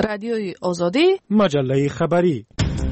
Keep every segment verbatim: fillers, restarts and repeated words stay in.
رادیوی آزادی، مجله خبری.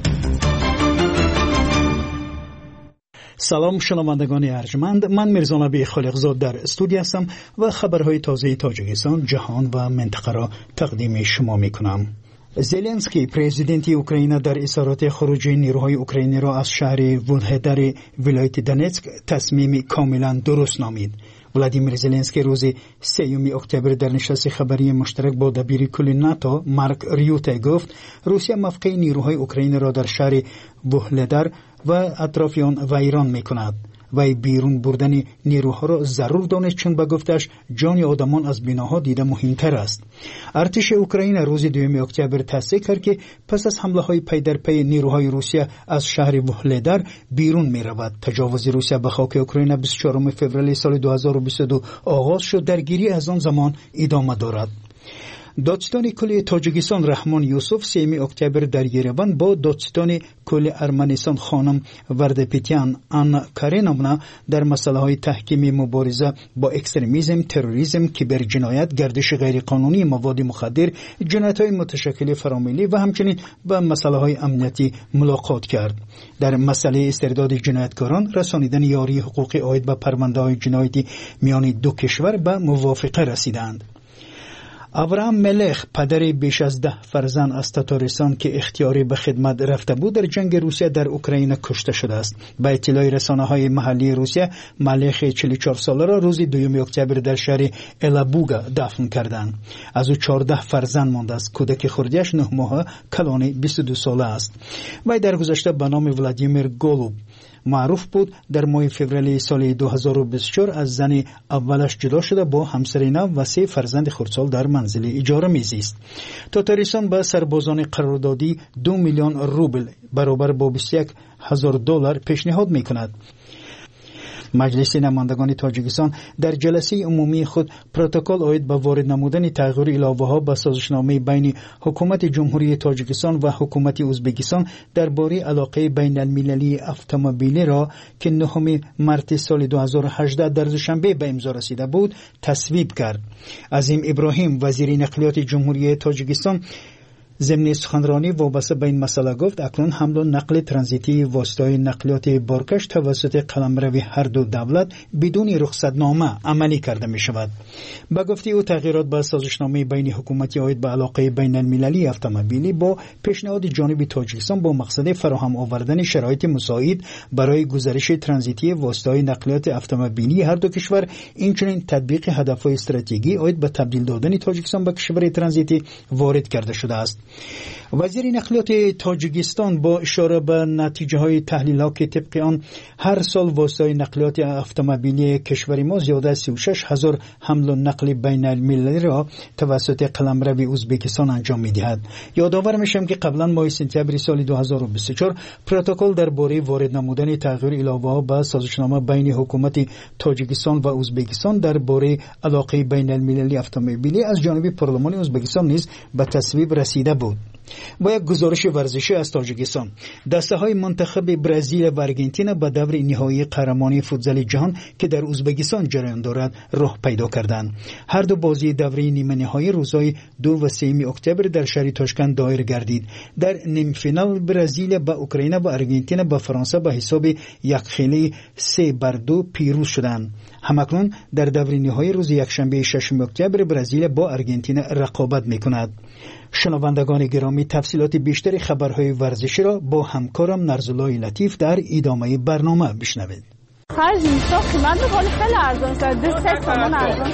سلام شنوندگان ارجمند، من میرزا نبی خالقزاد در استودیو هستم و خبرهای تازه تاجیکستان، جهان و منطقه را تقدیم شما میکنم. زلنسکی پرزیدنت اوکراین در اظهارات خروج نیروهای اوکراینی را از شهر وولهدر ولایت دونتسک تصمیم کاملا درست نامید. ولادیمیر زلنسکی روز سوم اکتبر در نشست خبری مشترک با دبیر کل ناتو مارک ریوته گفت روسیه موقع نیروهای اوکراین را در شهر وولهدر و اطراف آن ویران میکند. وی بیرون بردن نیروها را ضرور دانست، چون به گفتش جان آدمان از بناها دیده مهمتر است. ارتش اوکراین روز دوم اکتبر تصدیق کرد که پس از حمله های پی در پی نیروهای روسیه از شهر وولهدر بیرون می رود. تجاوز روسیه به خاک اوکراین بیست و چهارم فوریه سال دو هزار و بیست و دو آغاز شد، درگیری از آن زمان ادامه دارد. دادستان کل تاجیکستان رحمان یوسف سوم اکتبر در یروان با دادستان کل ارمنستان خانم وردپیتیان آنا کارینونا در مسائل های تحکیم مبارزه با اکستریمیسم، تروریسم، کیبرجنایت، گردش غیرقانونی مواد مخدر، جنایت های متشکل فراملی و همچنین با مسائل های امنیتی ملاقات کرد. در مسئله استرداد جنایتکاران رسانیدن یاری حقوقی عاید به پرونده های جنایتی میان دو کشور به موافقه رسیدند. ابراهام ملخ پدر بیش از ده فرزند از تاتارستان که اختیاری به خدمت رفته بود در جنگ روسیه در اوکراین کشته شده است. به اطلاع رسانه‌های محلی روسیه، ملخ چهل و چهار ساله را روز دوم اکتبر در شهر الابوگا دفن کردند. از او چهارده فرزند مانده است. کودک خردیش نه ماهه کلان بیست و دو ساله است. وی در گذشته به نام ولادیمیر گولوب معروف بود. در ماه فوریه سال دو هزار و بیست و چهار از زن اولش جدا شده، با همسر نو و سه فرزند خردسال در منزل اجاره میزیست. تاتارستان به سربازان قراردادی دو میلیون روبل برابر با بیست و یک هزار دلار پیشنهاد میکند. مجلس نمایندگان تاجیکستان در جلسه عمومی خود پروتکل عاید به وارد نمودن تغییر علاوه ها به سازشنامه بین حکومت جمهوری تاجیکستان و حکومت ازبکستان درباره علاقه بین المللی اتومبیلی را که نهم مارس سال دو هزار و هجده در دوشنبه به امضا رسیده بود تصویب کرد. عظیم ابراهیم وزیر نقلیات جمهوری تاجیکستان ضمن سخنرانی وابسته به این مسئله گفت اکنون حمل و نقل ترانزیتی واسطه نقلیات بارکش توسط قلمرو هر دو دولت بدون رخصتنامه عملی کرده می شود. با گفته او تغییرات به سازشنامه بین حکومتی عاید به علاقه بین المللی اتومبیلی با پیشنهاد جانب تاجیکستان با مقصد فراهم آوردن شرایط مساعد برای گزارش ترانزیتی واسطه نقلیات اتومبیلی هر دو کشور، اینچنین تطبیق هدفهای استراتژیکی عاید به تبدیل دادن تاجیکستان به کشور ترانزیتی وارد کرده شده است. وزیر نقلیات تاجیکستان با اشاره به نتیجه های تحلیل ها که طبق آن هر سال واسطه نقلیات اتومبیلی کشور ما زیاده از سی و شش هزار حمل و نقل بین المللی را توسط قلمرو ازبکستان انجام می دهد. یادآور میشم که قبلا ماه سپتامبر سال دو هزار و بیست و چهار پروتکل درباره وارد نمودن تغییر علاوه ها به سازشنامه بین حکومت تاجیکستان و ازبکستان درباره علاقه بین المللی اتومبیلی از جانب پارلمان ازبکستان نیز به تصویب رسیده بود. با یک گزارش ورزشی از تاجیکستان، دسته های منتخب برزیل و آرژانتین به دور نهایی قهرمانی فوتبال جهان که در ازبکستان جریان دارد راه پیدا کردند. هر دو بازی دوره نیمه نهایی روزهای دو و سوم اکتبر در شهر تاشکند دایر گردید. در نیم فینال برزیل با اوکراین و آرژانتین با فرانسه به حساب یک خیلی سه بر دو پیروز شدند. همکنون در دوره نهایی روز یکشنبه ششم اکتبر برزیل با آرژانتین رقابت میکند. شنوندگان گرامی، تفصیلات بیشتر خبرهای ورزشی را با همکارم نرزالله لطیف در ادامه برنامه بشنوید. خرج میساخت من به حال خیلی ارزان شد. دست سامان ارزان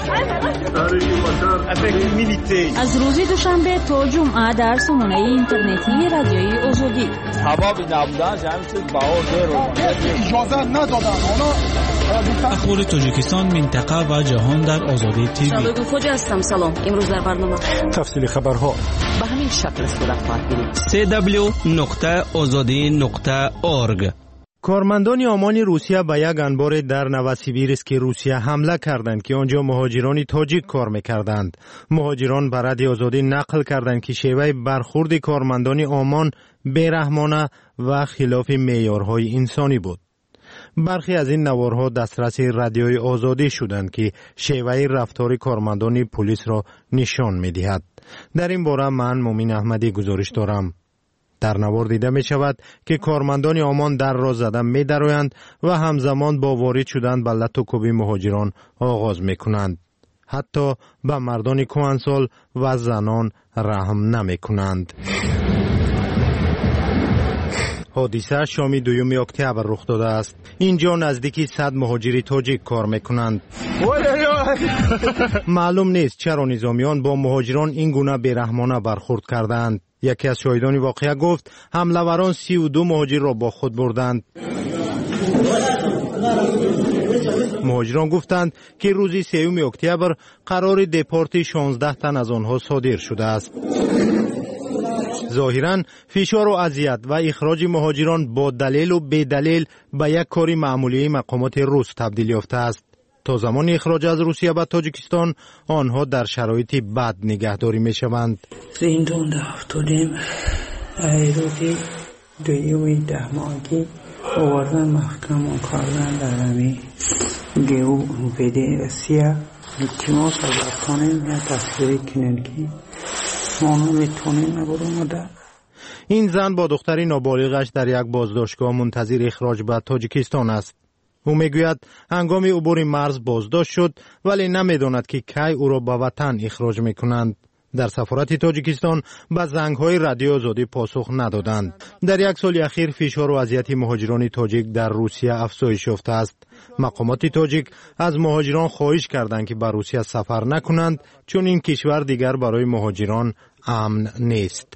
از روز دوشنبه تا جمعه در سامانه اینترنتی رادیوی آزادی حبابی نبودن جمع شد باور اجازه ندادن. اخبار تاجیکستان، منطقه و جهان در آزادی تیوی. سلام خوجا هستم. سلام. امروز در برنامه تفصیل خبرها به همین شکل صورت خواهد گرفت. سی دبلیو نقطه آزادی نقطه اورگ. کارمندان آمان روسیه به یک انبار در نوسیبیرسک که روسیه حمله کردند که آنجا مهاجران تاجیک کار میکردند. مهاجران به رادیو آزادی نقل کردند که شیوه برخورد کارمندان آمان بیرحمانه و خلاف معیارهای انسانی بود. برخی از این نوارها دسترس رادیوی آزادی شدند که شیوه رفتار کارمندان پلیس را نشان می‌دهد. در این باره من مومین احمدی گزارش دارم. در نوار دیده می شود که کارمندان عمان در را زدن می درآیند و همزمان با وارد شدن به لط و کوبی مهاجران آغاز می کنند. حتی به مردان کهنسال و زنان رحم نمی کنند. حادثه شام دوم اکتبر رخ داده است. اینجا نزدیکی صد مهاجری تاجیک کار میکنند. معلوم نیست چرا نظامیان با مهاجران این گونه بیرحمانه برخورد کردند. یکی از شاهدان واقعه گفت حمله‌وران سی و دو مهاجر را با خود بردند. مهاجران گفتند که روز سوم اکتبر قرار دپارت شانزده تن از آنها صادر شده است. ظاهراً فشار و اذیت و اخراج مهاجران با دلیل و بدلیل به یک کاری معمولی مقامات روس تبدیل یافته است. تا زمان اخراج از روسیه به تاجیکستان آنها در شرایطی بد نگهداری می شوند. زندان افتادیم. روزی دویوی ده ماهگی آوردن محکم کردن در همی گیو بده سیاه میتیما سازد کنیم یا تصویری کنن که ما نمیتونیم نبودم در. این زن با دختری نابالغش در یک بازداشتگاه منتظر اخراج به تاجیکستان است. او میگوید هنگام عبور مرز بازداشت شد ولی نمیداند که کی او را به وطن اخراج میکنند. در سفارت تاجیکستان به زنگ‌های رادیو آزادی پاسخ ندادند. در یک سال اخیر فشار و اذیت مهاجران تاجیک در روسیه افزایش یافته است. مقامات تاجیک از مهاجران خواهش کردند که به روسیه سفر نکنند چون این کشور دیگر برای مهاجران امن نیست.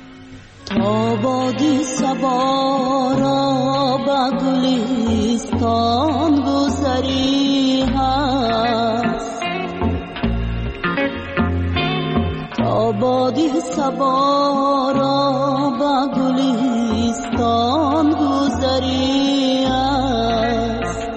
آبادی سوارا با گلستان گذری هست. آبادی سوارا با گلستان گذری هست.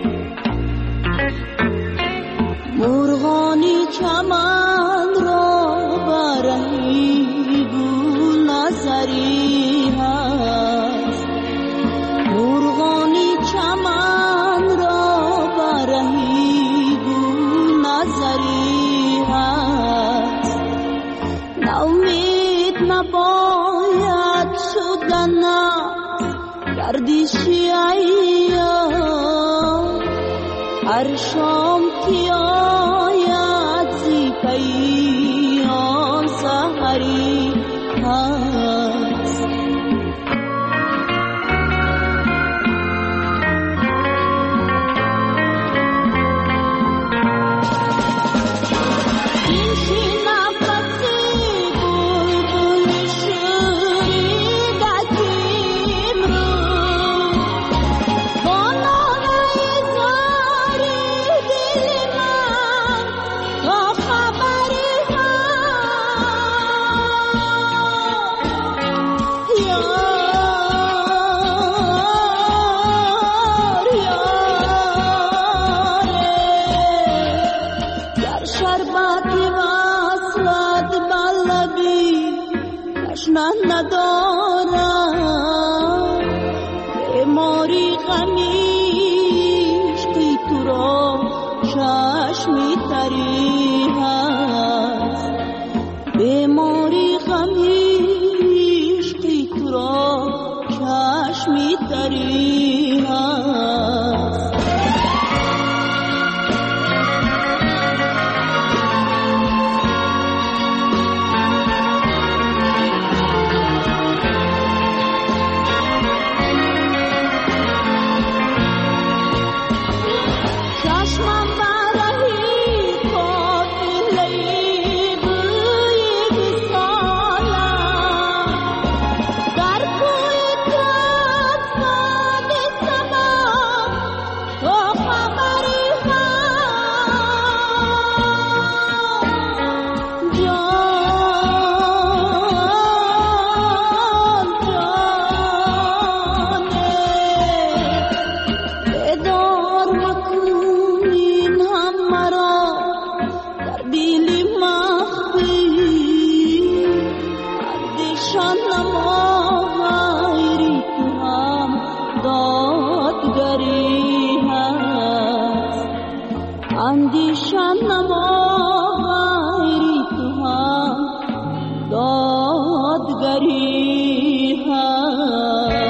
مرغانی چمن را برهی گل نظری هست. مرغانی چمن را برهی گل نظری هست. ناامید نباید شدن گردشی ایام. هر شام که آید زی پیام سحری هست. اندیشان نما غیری تو هم یادگاری هست.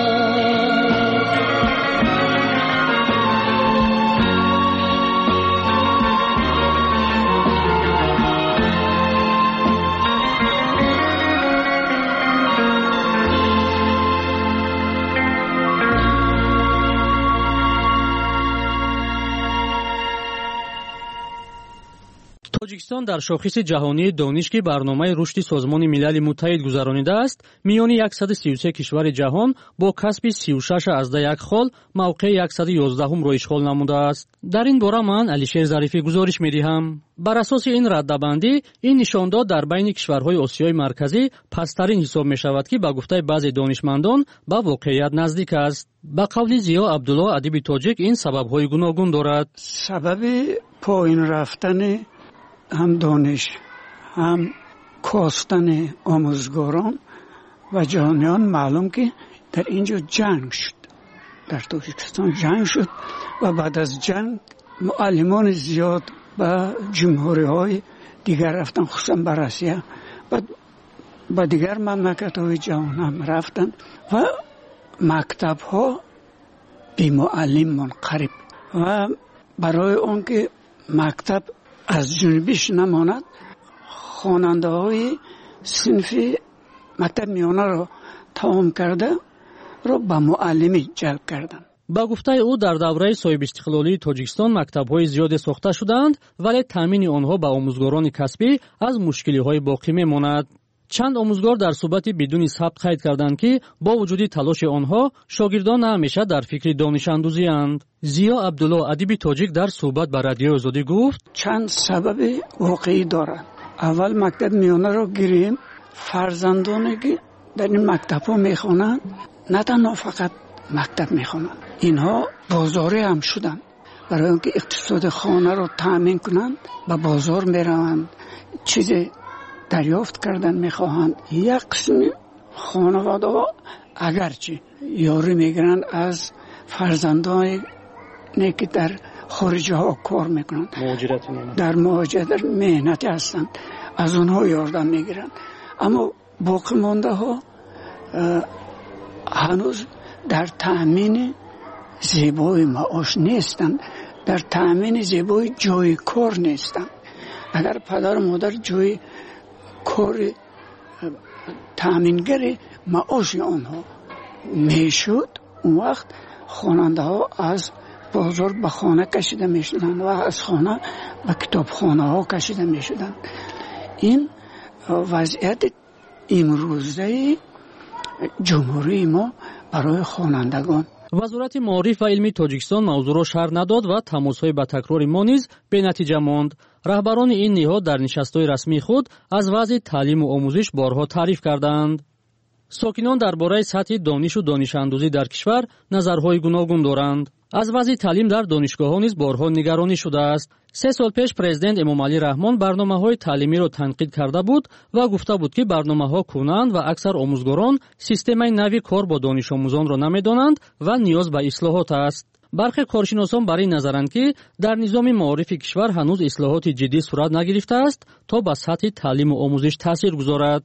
тоҷикистон дар шохиси ҷаҳонии дониш ки барномаи рушди созмони милали муттаҳид гузаронидааст, миёни яксаду сию се кишвари ҷаҳон бо касби сию шаш азда як хол мавқеи яксаду ёздаҳумро ишғол намудааст. дар ин бора ман Алишер Зарифӣ гузориш медиҳам. бар асоси ин раддабандӣ, ин нишондод дар байни кишварҳои Осиёи марказӣ пасттарин ҳисоб мешавад ки ба гуфтаи баъзе донишмандон ба воқеият наздик аст. ба қавли Зиё Абдулло адиби тоҷик ин сабабҳои гуногун дорад. сабаби поин рафтани ҳам дониш, ҳам костани омӯзгорон ва ҷаҳониён маълум ки дар ин ҷо ҷанг шуд. дар тоҷикистон ҷанг шуд ва баъд аз ҷанг муаллимони зиёд ба ҷумҳуриҳои дигар рафтанд, хусусан ба Россия, ба дигар мамлакатҳои ҷаҳон ҳам рафтанд ва мактабҳо бимуаллим мунқариб. ва барои он ки мактаб аз ҷунубиш намонад, хонандаҳои синфи мактаб миёнаро тамом карда ро ба муаллимӣ ҷалб карданд. ба гуфтаи ӯ дар давраи соҳибистиқлолии Тоҷикистон мактабҳои зиёде сохта шуданд, вале таъмини онҳо ба омӯзгорони касбӣ аз мушкилиҳои боқӣ мемонад. чанд омӯзгор дар суҳбати бидуни сабт қайд карданд ки бо вуҷуди талоши онҳо шогирдон ҳамеша дар фикри донишандӯзианд. Зиё Абдулло адиби тоҷик дар суҳбат ба Радиои Озодӣ гуфт: чанд сабаби воқеӣ дорад. аввал мактаб миёнаро гирем. фарзандоне ки дар ин мактабҳо мехонанд, на танҳо фақат мактаб мехонанд, инҳо бозорӣ ҳам шуданд. барои он ки иқтисоди хонаро таъмин кунанд, ба бозор мераванд, чизе дарёфт кардан мехоҳанд. як қисми хонаводаҳо агарчи ёрӣ мегиранд аз фарзандоне ки дар хориҷаҳо кор мекунанд, дар муҳоҷират меҳнатӣ ҳастанд, аз онҳо ёрдам мегиранд. аммо боқӣ мондаҳо ҳанӯз дар таъмини зебои маош нестанд, дар таъмини зебои ҷои кор нестанд. агар падару модар ҷои кори таъмингари маоши онҳо мешуд, он вақт хонандаҳо аз бозор ба хона кашида мешуданд ва аз хона ба китобхонаҳо кашида мешуданд. ин вазъияти имрӯзаи ҷумҳурии мо барои хонандагон. вазорати маориф ва илми Тоҷикистон мавзӯъро шарҳ надод ва тамосҳои ба такрори мо низ бенатиҷа монд. раҳбарони ин ниҳод дар нишастҳои расмии худ аз вазъи таълиму омӯзиш борҳо таъриф карданд. сокинон дар бораи сатҳи донишу донишандӯзӣ дар кишвар назарҳои гуногун доранд. аз вазъи таълим дар донишгоҳҳо низ борҳо нигаронӣ шудааст. се сол пеш президент Эмомалӣ Раҳмон барномаҳои таълимиро танқид карда буд ва гуфта буд ки барномаҳо кӯнанд ва аксар омӯзгорон системаи нави кор бо донишомӯзонро намедонанд ва ниёз ба ислоҳот аст. бархе коршиносон бар ин назаранд ки дар низоми маорифи кишвар ҳанӯз ислоҳоти ҷиддӣ сурат нагирифтааст, то ба сатҳи таълиму омӯзиш таъсир гузорад.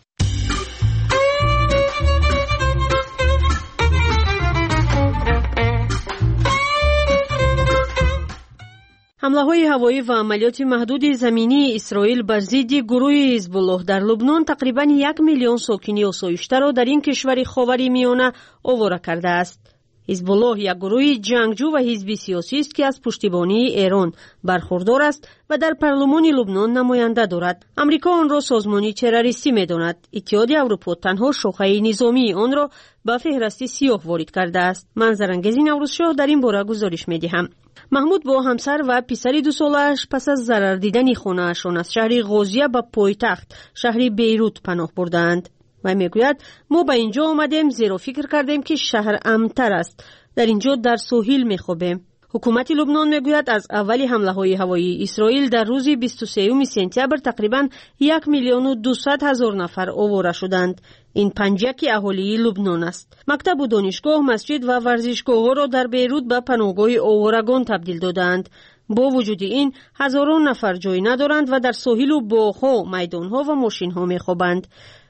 ҳамлаҳои ҳавоӣ ва амалиёти маҳдуди заминии Исроил бар зидди гурӯҳи Ҳизбуллоҳ дар Лубнон тақрибан як миллион сокини осоиштаро дар ин кишвари ховари миёна овора кардааст. ҳизбуллоҳ як гурӯҳи ҷангҷӯ ва ҳизби сиёсист ки аз пуштибонии Эрон бархурдор аст ва дар парлумони Лубнон намоянда дорад. амрико онро созмони террористӣ медонад. иттиҳоди Аврупо танҳо шохаи низомии онро ба феҳристи сиёҳ ворид кардааст. ман Зарангези Наврӯзшоҳ дар ин бора гузориш медиҳам. маҳмуд бо ҳамсар ва писари дусолааш пас аз зарар дидани хонаашон аз шаҳри ғозия ба пойтахт шаҳри Бейрут паноҳ бурдаанд. вай мегӯяд: мо ба ин ҷо омадем зеро фикр кардем ки шаҳр амнтар аст. дар ин ҷо дар соҳил мехобем. ҳукумати Лубнон мегӯяд аз аввали ҳамлаҳои ҳавоии Исроил дар рӯзи бисту сеюми сентябр тақрибан як миллиону дусад ҳазор нафар овора шуданд. ин панҷаки аҳолии Лубнон аст. мактабу донишгоҳ, масҷид ва варзишгоҳҳоро дар Бейрут ба паноҳгоҳи оварагон табдил додаанд. бо вуҷуди ин ҳазорон нафар ҷой надоранд ва дар соҳилу боғҳо, майдонҳо ва мошинҳо мехобанд.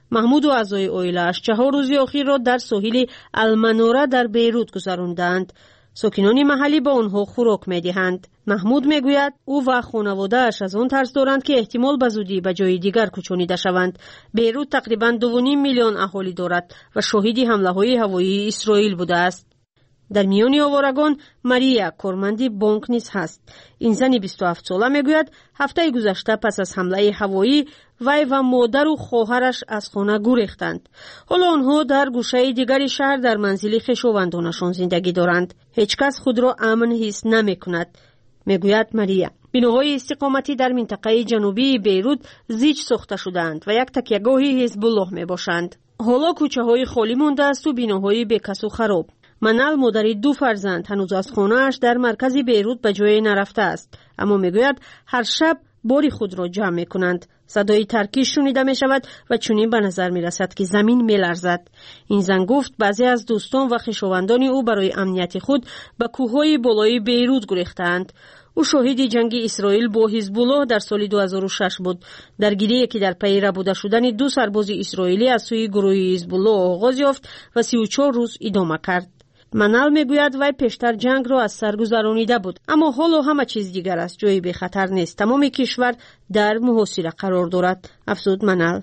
محمود و اعضای اویله‌اش چهار روز اخیر را در ساحل المنوره در بیروت گذراندند. ساکنان محلی به آنها خوراک می‌دهند. محمود میگوید او و خانواده‌اش از آن ترس دارند که احتمال به زودی به جای دیگر کوچانیده شوند. بیروت تقریباً دو و نیم میلیون اهالی دارد و شاهد حمله‌های هوایی اسرائیل بوده است. در میان آوارگان ماریا کارمندی بانک نیز هست. این زن بیست و هفت ساله میگوید هفته گذشته پس از حمله هوایی وی و مادر و خواهرش از خانه گریختند. حالا آنها در گوشه دیگری شهر در منزل خویشاوندانشان زندگی دارند. هیچ کس خود را امن حس نمی‌کند. میگوید ماریا بناهای استقامتی در منطقه جنوبی بیروت زیج ساخته شدند و یک تکیهگاه حزب الله میباشند. حالا کوچه‌های خالی مانده است و بناهای بیکس و خراب. منال مادر دو فرزند هنوز از خانه‌اش در مرکز بیروت به جای نرفته است، اما میگوید هر شب باری خود را جمع میکنند. صدای ترکیش شنیده می شود و چنین به نظر می رسد که زمین می لرزد. این زن گفت بعضی از دوستان و خویشاوندان او برای امنیت خود به کوههای بالای بیروت گریختند. او شاهد جنگ اسرائیل با حزب الله در سال دو هزار و شش بود. درگیری که در پی ربوده شدن دو سرباز اسرائیلی از سوی گروه حزب الله آغاز یافت و سی و چهار روز ادامه کرد. منال میگوید وی پیشتر جنگ را از سر گذرانیده بود، اما حالا همه چیز دیگر است، جایی به خطر نیست. تمام کشور در محاصره قرار دارد. افزود منال.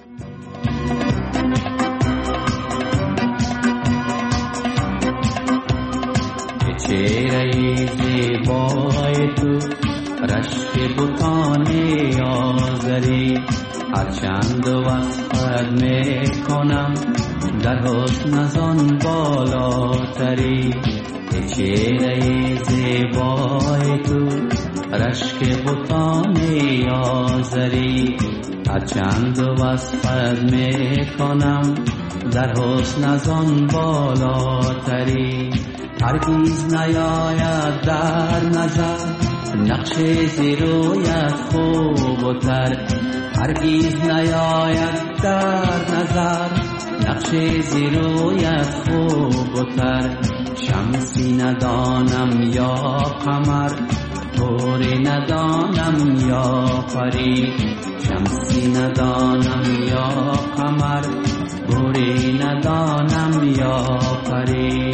چهره زیبای تو رشک بوتان آزری هرچند وصفت میکنم در حسن از آن بالاتری. چهره زیبای تو رشک بوتان آزری هرچند وصفت میکنم در حسن از آن بالاتری. هرگیز نیاید در نظر نقش زیرویت خوب و تر. هرگیز نیاید در نظر نقش زیرویت خوب و تر. شمسی ندانم یا قمر طوری ندانم یا پری. شمسی ندانم یا قمر طوری ندانم یا پری.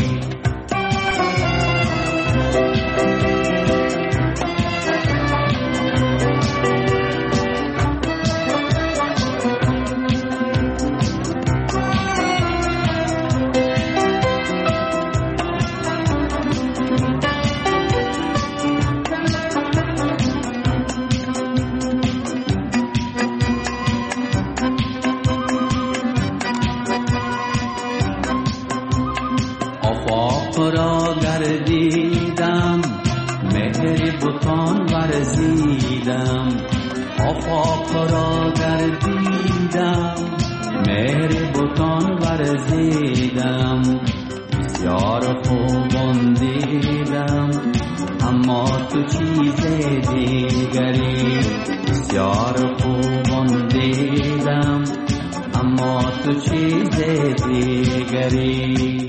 را گردیدم مهر بوتان ورزیدم. آفاق را گردیدم مهر بوتان ورزیدم. بسیار خوبان دیدم اما تو چیز دیگری. بسیار خوبان دیدم اما تو چیز دیگری.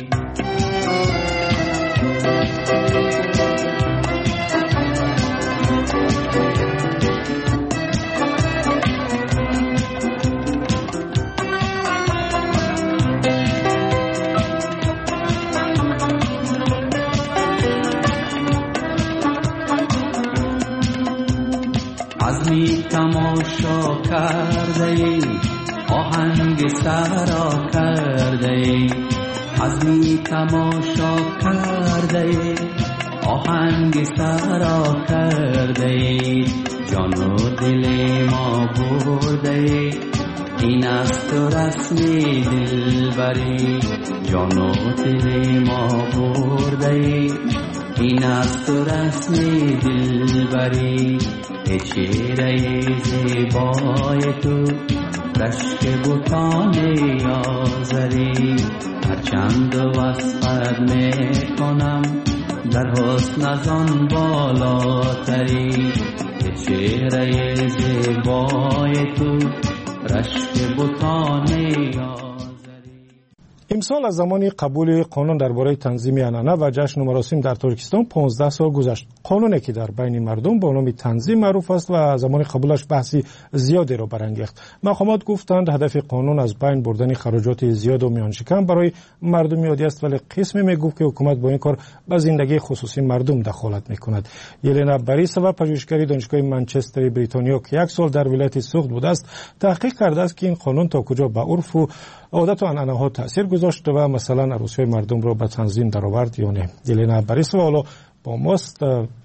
عزمی تماشا کرده ای آهنگ سرا کرده ای. عزمی تماشا کرده ای آهنگ سرا کرده ای. جان و دل ما برده ای این است و رسمی دلبری. جان و دل ما برده ای این است و رسمی دلبری. ای چهره زیبای تو رشک بوتان آزری هرچند وصفت میکنم در حسن از آن بالاتری. ای چهره زیبای تو رشک بوتان آزری. امسال از زمان قبول قانون درباره تنظیم عنعنه و جشن و مراسم در تاجیکستان پانزده سال گذشت. قانونی که در بین مردم با نام تنظیم معروف است و زمان قبولش بحثی زیادی را برانگیخت. مقامات گفتند هدف قانون از بین بردن خراجات زیاد و میانشکم برای مردم یادی است، ولی قسمی میگفت که حکومت با این کار به زندگی خصوصی مردم دخالت میکند. یلنا باریسووا پژوهشگری دانشگاه منچستر بریتانیا که یک سال در ولایت سوخت بوده است، تحقیق کرده است که این قانون تا کجا به عرف و عادت و عنعنه ها تاثیر گذاشت و مثلا عروسی مردم را به تنظیم درآورد یا نه. یلنا باریسووا حالا با ماست.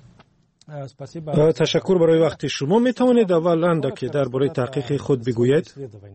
تشکر برای وقت شما. می توانید اول اندکی درباره تحقیق خود بگویید؟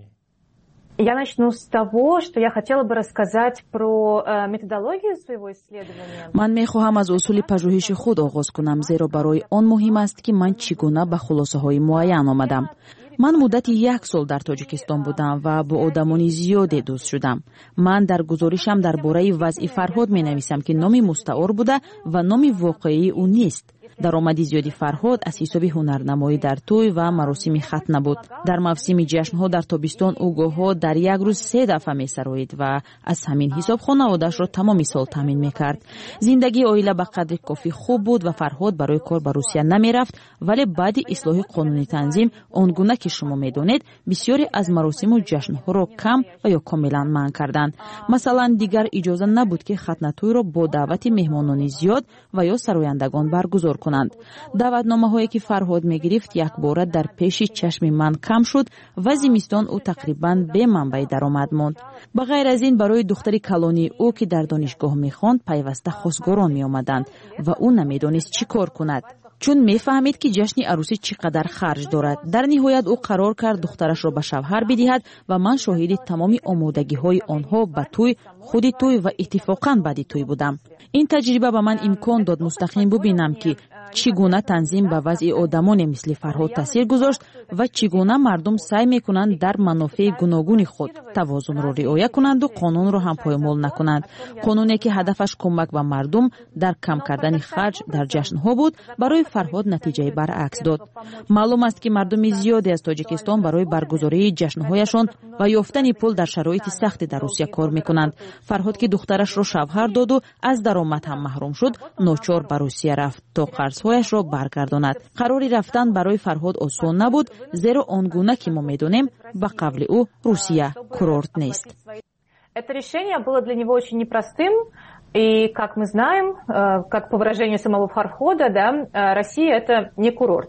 Я начну с того, что я хотела бы рассказать про методологию своего исследования. من می‌خواهم از اصول پژوهش خود آغاز کنم، زیرا برای آن مهم است که من چگونه به خلاصه‌های معین آمدم. من مدت یک سال در تاجیکستان بودم و با آدمان زیادی دوست شدم. من در گزارشم درباره وضع فرهاد می‌نویسم که نام مستعار بوده و نام واقعی او نیست. درآمد زیادی فرهاد از حساب هنرنمایی در توی و مراسم ختنه بود. در موسم جشن‌ها در تابستان اوگاه‌ها در یک روز سه دفعه می‌سرایید و از همین حساب خانواده‌اش را تمام سال تامین می‌کرد. زندگی عائله به قدر کافی خوب بود و فرهاد برای کار به روسیه نمی‌رفت، ولی بعد اصلاح قانونی تنظیم آنگونه که شما می‌دانید بسیاری از مراسم و جشن‌ها را کم و یا کاملا منع کردند. مثلا دیگر اجازه نبود که ختنه توی را با دعوت مهمانان زیاد و یا سرایندگان برگزار کنند. دعوتنامه‌هایی که فرهاد می‌گرفت یک بار در پیش چشم من کم شد و زمستان او تقریباً به منبع درآمد ماند. به غیر از این برای دختر کلانی او که در دانشگاه می‌خواند پیوسته خواستگاران می‌آمدند و او نمی‌دانست چی کار کند، چون می‌فهمید که جشن عروسی چقدر خرج دارد. در نهایت او قرار کرد دخترش را به شوهر بدهد و من شاهد تمام آمادگی‌های آنها به توی، خود توی و اتفاقاً بعد توی بودم. این تجربه به من امکان داد مستقیم ببینم که چگونه تنظیم به وضع آدمان مثل فرهاد تاثیر گذاشت و چگونه مردم سعی میکنند در منافع گوناگون خود توازن را رعایت کنند و قانون را هم پایمال نکنند. قانونی که هدفش کمک به مردم در کم کردن خرج در جشن‌ها بود، برای فرهاد نتیجه برعکس داد. معلوم است که مردم زیادی از تاجیکستان برای برگزاری جشن‌هایشان و یافتن پول در شرایط سخت در روسیه کار میکنند. فرهاد که دخترش را شوهر داد و از درآمد هم محروم شد، ناچار به روسیه رفت تا قرض‌هایش را برگرداند. قراری رفتن برای فرهاد آسان نبود، زیرا آنگونه که ما می‌دانیم به قبل او روسیه کورورت نیست. Это решение было для него очень непростым, и, как мы знаем, как по выражению самого Фархода, да, Россия это не курорт.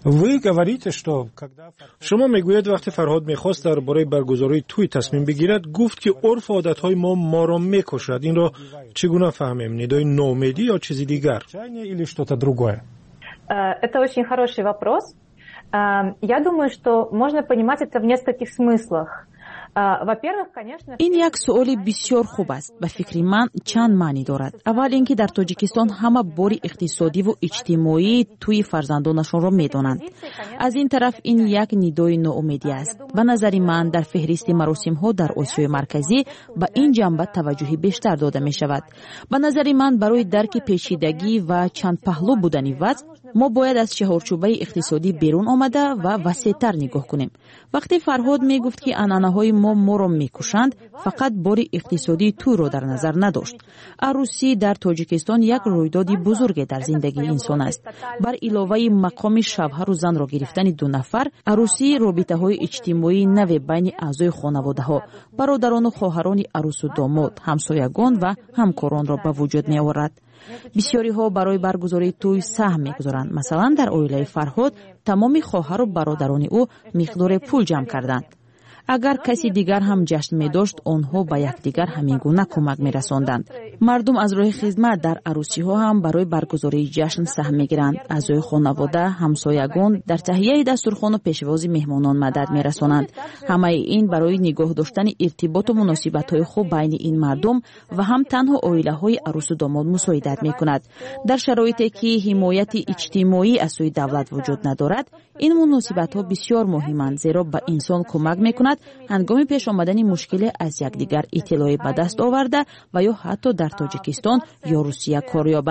شما میگوید وقتی فرهاد میخواست درباره برگزاری توی تصمیم بگیرد، گفت که عرف و عادتهای ما ما را میکشد. این را چگونه فهمیم؟ ندای نومیدی یا چیزی دیگر؟ Это очень хороший вопрос. Я думаю, что можно понимать это в нескольких смыслах. این یک سؤال بسیار خوب است. به فکر من چند معنی دارد. اول اینکه در تاجیکستان همه بار اقتصادی و اجتماعی توی فرزندانشان را میدانند. از این طرف این یک ندای ناامیدی است. به نظر من در فهرست مراسم ها در آسیای مرکزی به این جنبه توجه بیشتر داده می شود. به نظر من برای درک پیچیدگی و چند پهلو بودن وضع، ما باید از چهارچوبه اقتصادی بیرون آمده و وسیع‌تر نگاه کنیم. وقتی فرهاد می گفت که عنعنه‌های ما ما را میکشند، فقط بار اقتصادی تو را در نظر نداشت. عروسی در تاجیکستان یک رویداد بزرگ در زندگی انسان است. بر علاوه مقام شوهر و زن را گرفتن دو نفر، عروسی رابطه‌های اجتماعی نو بین اعضای خانواده‌ها، برادران و خواهران عروس و داماد، همسایگان و همکاران را به وجود می‌آورد. بسیاری ها برای برگزاری توی سهم می‌گذارند. مثلا در عائله فرهاد تمام خواهر و برادران او مقدار پول جمع کردند. اگر کسی دیگر هم جشن می داشت، آنها به یکدیگر همین گونه کمک می رساندند. مردم از راه خدمت در عروسی ها هم برای برگزاری جشن سهم می گیرند. اعضای خانواده، همسایگان در تهیه دسترخوان و پیشواز مهمانان مدد می رسانند. همه این برای نگاه داشتن ارتباط و مناسبت های خوب بین این مردم و هم تنها عائله های عروس و داماد مساعدت می کند. در شرایطی که حمایت اجتماعی از سوی دولت وجود ندارد، این مناسبت ها بسیار مهمند، زیرا به انسان کمک می کند هنگام پیش آمدن مشکل از یکدیگر اطلاعی به دست آورده و یا حتی در تاجیکستان یا روسیه کار یابند.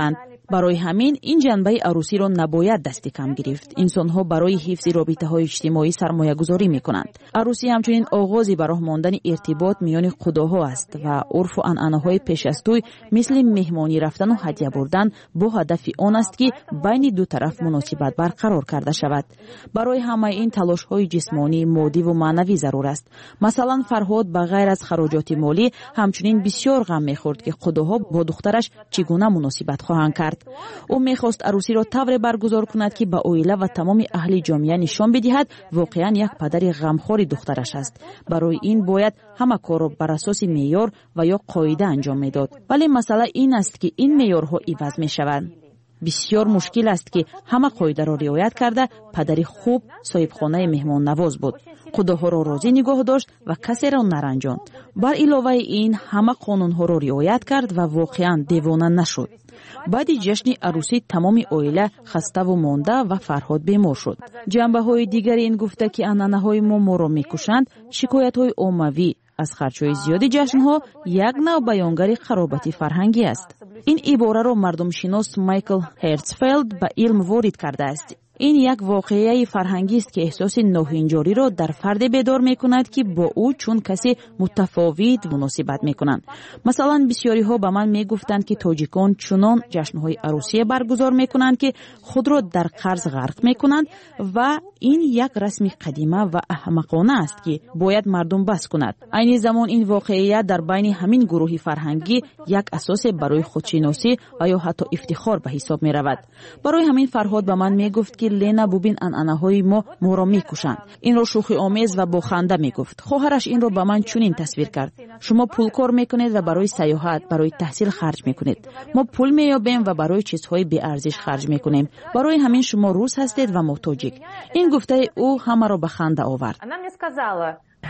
барои ҳамин ин ҷанбаи арӯсиро набояд дасти кам гирифт. инсонҳо барои ҳифзи робитаҳои иҷтимоӣ сармоягузорӣ мекунанд. арӯсӣ ҳамчунин оғози бароҳ мондани иртибот миёни худоҳо аст ва урфу анъанаҳои пеш аз тӯй мисли меҳмонӣ рафтану ҳадя бурдан бо ҳадафи он аст ки байни ду тараф муносибат барқарор карда шавад. барои ҳамаи ин талошҳои ҷисмонӣ, моддиву маънавӣ зарур аст. масалан, Фарҳод ба ғайр аз хароҷоти молӣ ҳамчунин бисёр ғам мехӯрд ки худоҳо бо духтараш чӣ гуна муносибат хоҳанд кард. ӯ мехост арӯсиро тавре баргузор кунад ки ба оила ва тамоми аҳли ҷомеа нишон бидиҳад воқеан як падари ғамхори духтараш аст. барои ин бояд ҳама корро бар асоси меъёр ва ё қоида анҷом медод. вале масъала ин аст ки ин меъёрҳо иваз мешаванд. бисёр мушкил аст ки ҳама қоидаро риоят карда падари хуб соҳибхонаи меҳмоннавоз буд. худоҳоро розӣ нигоҳ дошт ва касеро наранҷонд. бар иловаи ин ҳама қонунҳоро риоят кард ва воқеан девона нашуд. баъди ҷашни арӯсӣ тамоми оила хаставу монда ва Фарҳод бемор шуд. ҷанбаҳои дигари ин гуфта ки анъанаҳои мо моро мекушанд, шикоятҳои оммавӣ аз харчҳои зиёди ҷашнҳо як навъ баёнгари харобати фарҳангӣ аст. ин ибораро мардумшинос Майкл Херцфелд ба илм ворид кардааст. ин як воқеаи фарҳангист ки эҳсоси ноҳинҷориро дар фарде бедор мекунад ки бо ӯ чун каси мутафовит муносибат мекунанд. масалан, бисёриҳо ба ман мегуфтанд ки тоҷикон чунон ҷашнҳои арӯсие баргузор мекунанд ки худро дар қарз ғарқ мекунанд ва ин як расми қадима ва аҳмақона аст ки бояд мардум бас кунад. айни замон ин воқеия дар байни ҳамин гурӯҳи фарҳангӣ як асосе барои худшиносӣ ва ё ҳатто ифтихор ба ҳисоб меравад. барои ҳамин Фарҳод ба ман мегуфт ки Лена, бубин анъанаҳои мо моро мекушанд. инро шӯхиомез ва бо ханда мегуфт. хоҳараш инро ба ман чунин тасвир кард: шумо пулкор мекунед ва барои саёҳат, барои таҳсил харҷ мекунед. мо пул меёбем ва барои чизҳои беарзиш харҷ мекунем. барои ҳамин шумо рус ҳастед ва мо тоҷик. ин гуфтаи ӯ ҳамаро ба ханда овард. Она мне сказала,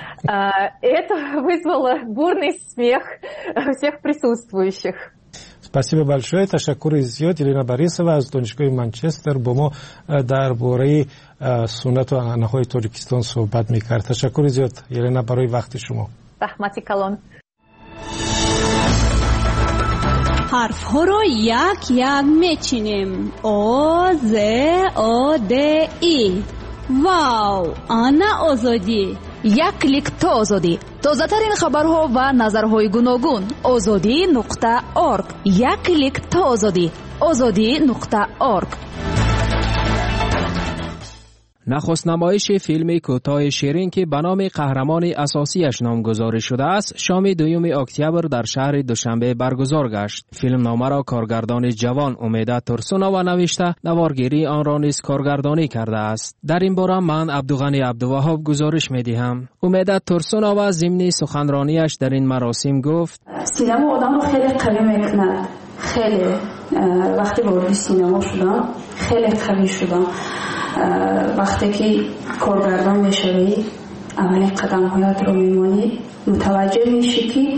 это вызвало бурный смех всех присутствующих. Спасибо большое. Ташаккури зиёд. Елена Борисова аз донишгоҳи Манчестер бо мо дар бораи суннату анъанаҳои Тоҷикистон суҳбат мекард. Ташаккури зиёд, Елена, барои вақти шумо. Раҳмати калон. ҳарфҳоро як як мечинем. О, З, О, Д, И. Вау, ана озодӣ. як клик то озодӣ. тозатарин хабарҳо ва назарҳои гуногун. озодӣ нуқта орг. як клик то озодӣ. озодӣ нуқта орг. نخست نمایش فیلم کوتاه شیرین که به نام قهرمان اساسیش نامگذاری شده است شام دوم اکتبر در شهر دوشنبه برگزار گشت. فیلم نامه را کارگردان جوان امیده ترسونووا نوشته، نوارگیری آن را نیز کارگردانی کرده است. در این باره من عبدالغنی عبدالوهاب گزارش می‌دهم. امیده ترسونووا ضمن سخنرانیش در این مراسم گفت: سینما آدم رو خیلی قوی میکنه. خیلی وقتی وارد سینما شدم خیلی قوی شدم. وقتی که کارگردان میشوی اولین قدم هایت رو میمانی متوجه میشی که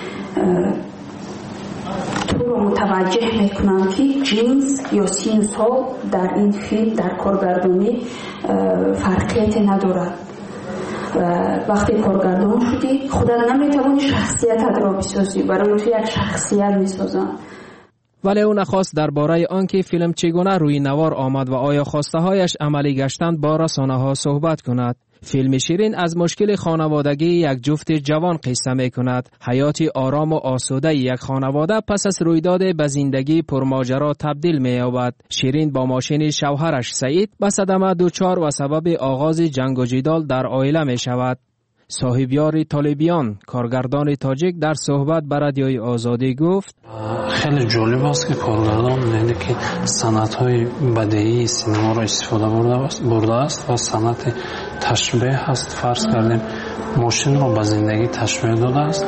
تو رو متوجه میکنن که جنس یا سینس ها در این فیلم در کارگردانی فرقیتی ندارد. وقتی کارگردان شدی خودت نمیتوانی شخصیتت را بسازی، برای تو یک شخصیت میسازن. ولی او نخواست درباره آنکه فیلم چگونه روی نوار آمد و آیا خواسته هایش عملی گشتند با رسانه ها صحبت کند. فیلم شیرین از مشکل خانوادگی یک جفت جوان قصه می کند. حیاتی آرام و آسوده یک خانواده پس از رویداد به زندگی پرماجرا تبدیل می یابد. شیرین با ماشین شوهرش سعید به صدمه دچار و سبب آغاز جنگ و جدال در عائله می شود. صاحبیار طالبیان کارگردان تاجیک در صحبت با رادیوی آزادی گفت: خیلی جالب است که کارگردان یعنی که صنعت‌های بدیعی سینما را استفاده برده است و صنعت تشبیه است. فرض کردیم ماشین را به زندگی تشبیه داده است.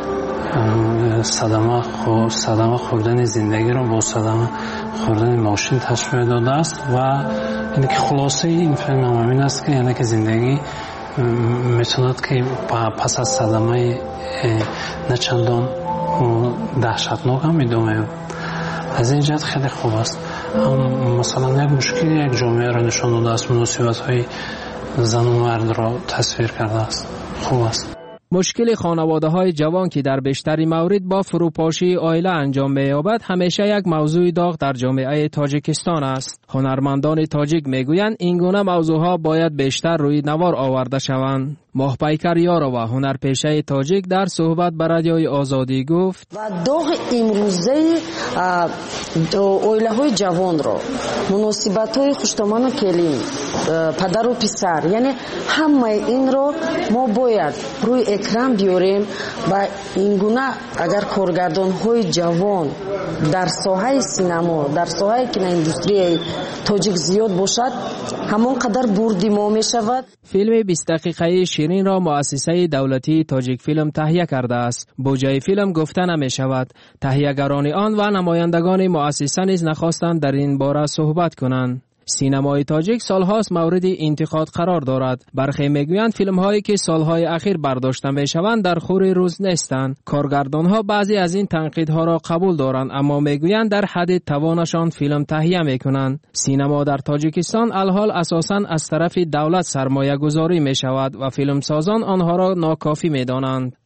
صدمه خو صدمه خوردن زندگی را با صدمه خوردن ماشین تشبیه داده است و یعنی که خلاصه این فیلم همین است که یعنی که زندگی میتوند که پس از صدمه نه چندان دهشتناک هم ادامه. از این جهت خیلی خوب است. مثلا یک مشکل یک جامعه را نشان داده است، مناسبت های زن و مرد را تصویر کرده است. خوب است. مشکل خانواده های جوان که در بیشتری مورد با فروپاشی عائله انجام می‌یابد همیشه یک موضوع داغ در جامعه تاجیکستان است. هنرمندان تاجیک میگویند این گونه موضوعها باید بیشتر روی نوار آورده شوند. ماهپیکر یارова هنرپیشه تاجیک در صحبت با رادیوی آزادی گفت و داغ امروزه عائله های جوان را مناسبت های خوشتمان کلیم پدر و پسر یعنی همه این را ما باید روی اکران بیاریم و این گونه اگر کارگردان های جوان در ساحه سینما در ساحه کینواندوستری تاجیک زیاد باشد همون قدر بردی ما می شود. فیلم بیست دقیقه شیرین را مؤسسه دولتی تاجیک فیلم تهیه کرده است. بودجه فیلم گفته نمی شود. تهیه‌گران آن و نمایندگان مؤسسه نیز نخواستند در این باره صحبت کنند. سینمای تاجیک سالهاست مورد انتقاد قرار دارد. برخی میگویند فیلم هایی که سالهای اخیر برداشته می شوند در خور روز نیستند. کارگردان ها بعضی از این تنقیدها را قبول دارند اما میگویند در حد توانشان فیلم تهیه می کنند. سینما در تاجیکستان الحال اساساً از طرف دولت سرمایه گذاری می شود و فیلم سازان آنها را ناکافی می دانند.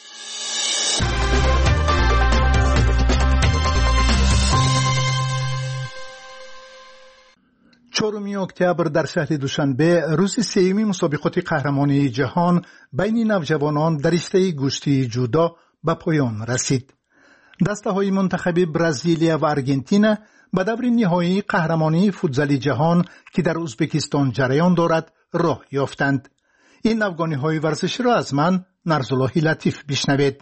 چهارم اکتبر در شهر دوشنبه روز سوم مسابقات قهرمانی جهان بین نوجوانان در رشته گشتی جودو به پایان رسید. دسته‌های منتخب برزیلیا و آرژانتین به دور نهایی قهرمانی فوتبال جهان که در ازبکستان جریان دارد راه یافتند. این افغانی‌های ورزشی را از من نرزالله لطیف بشنوید.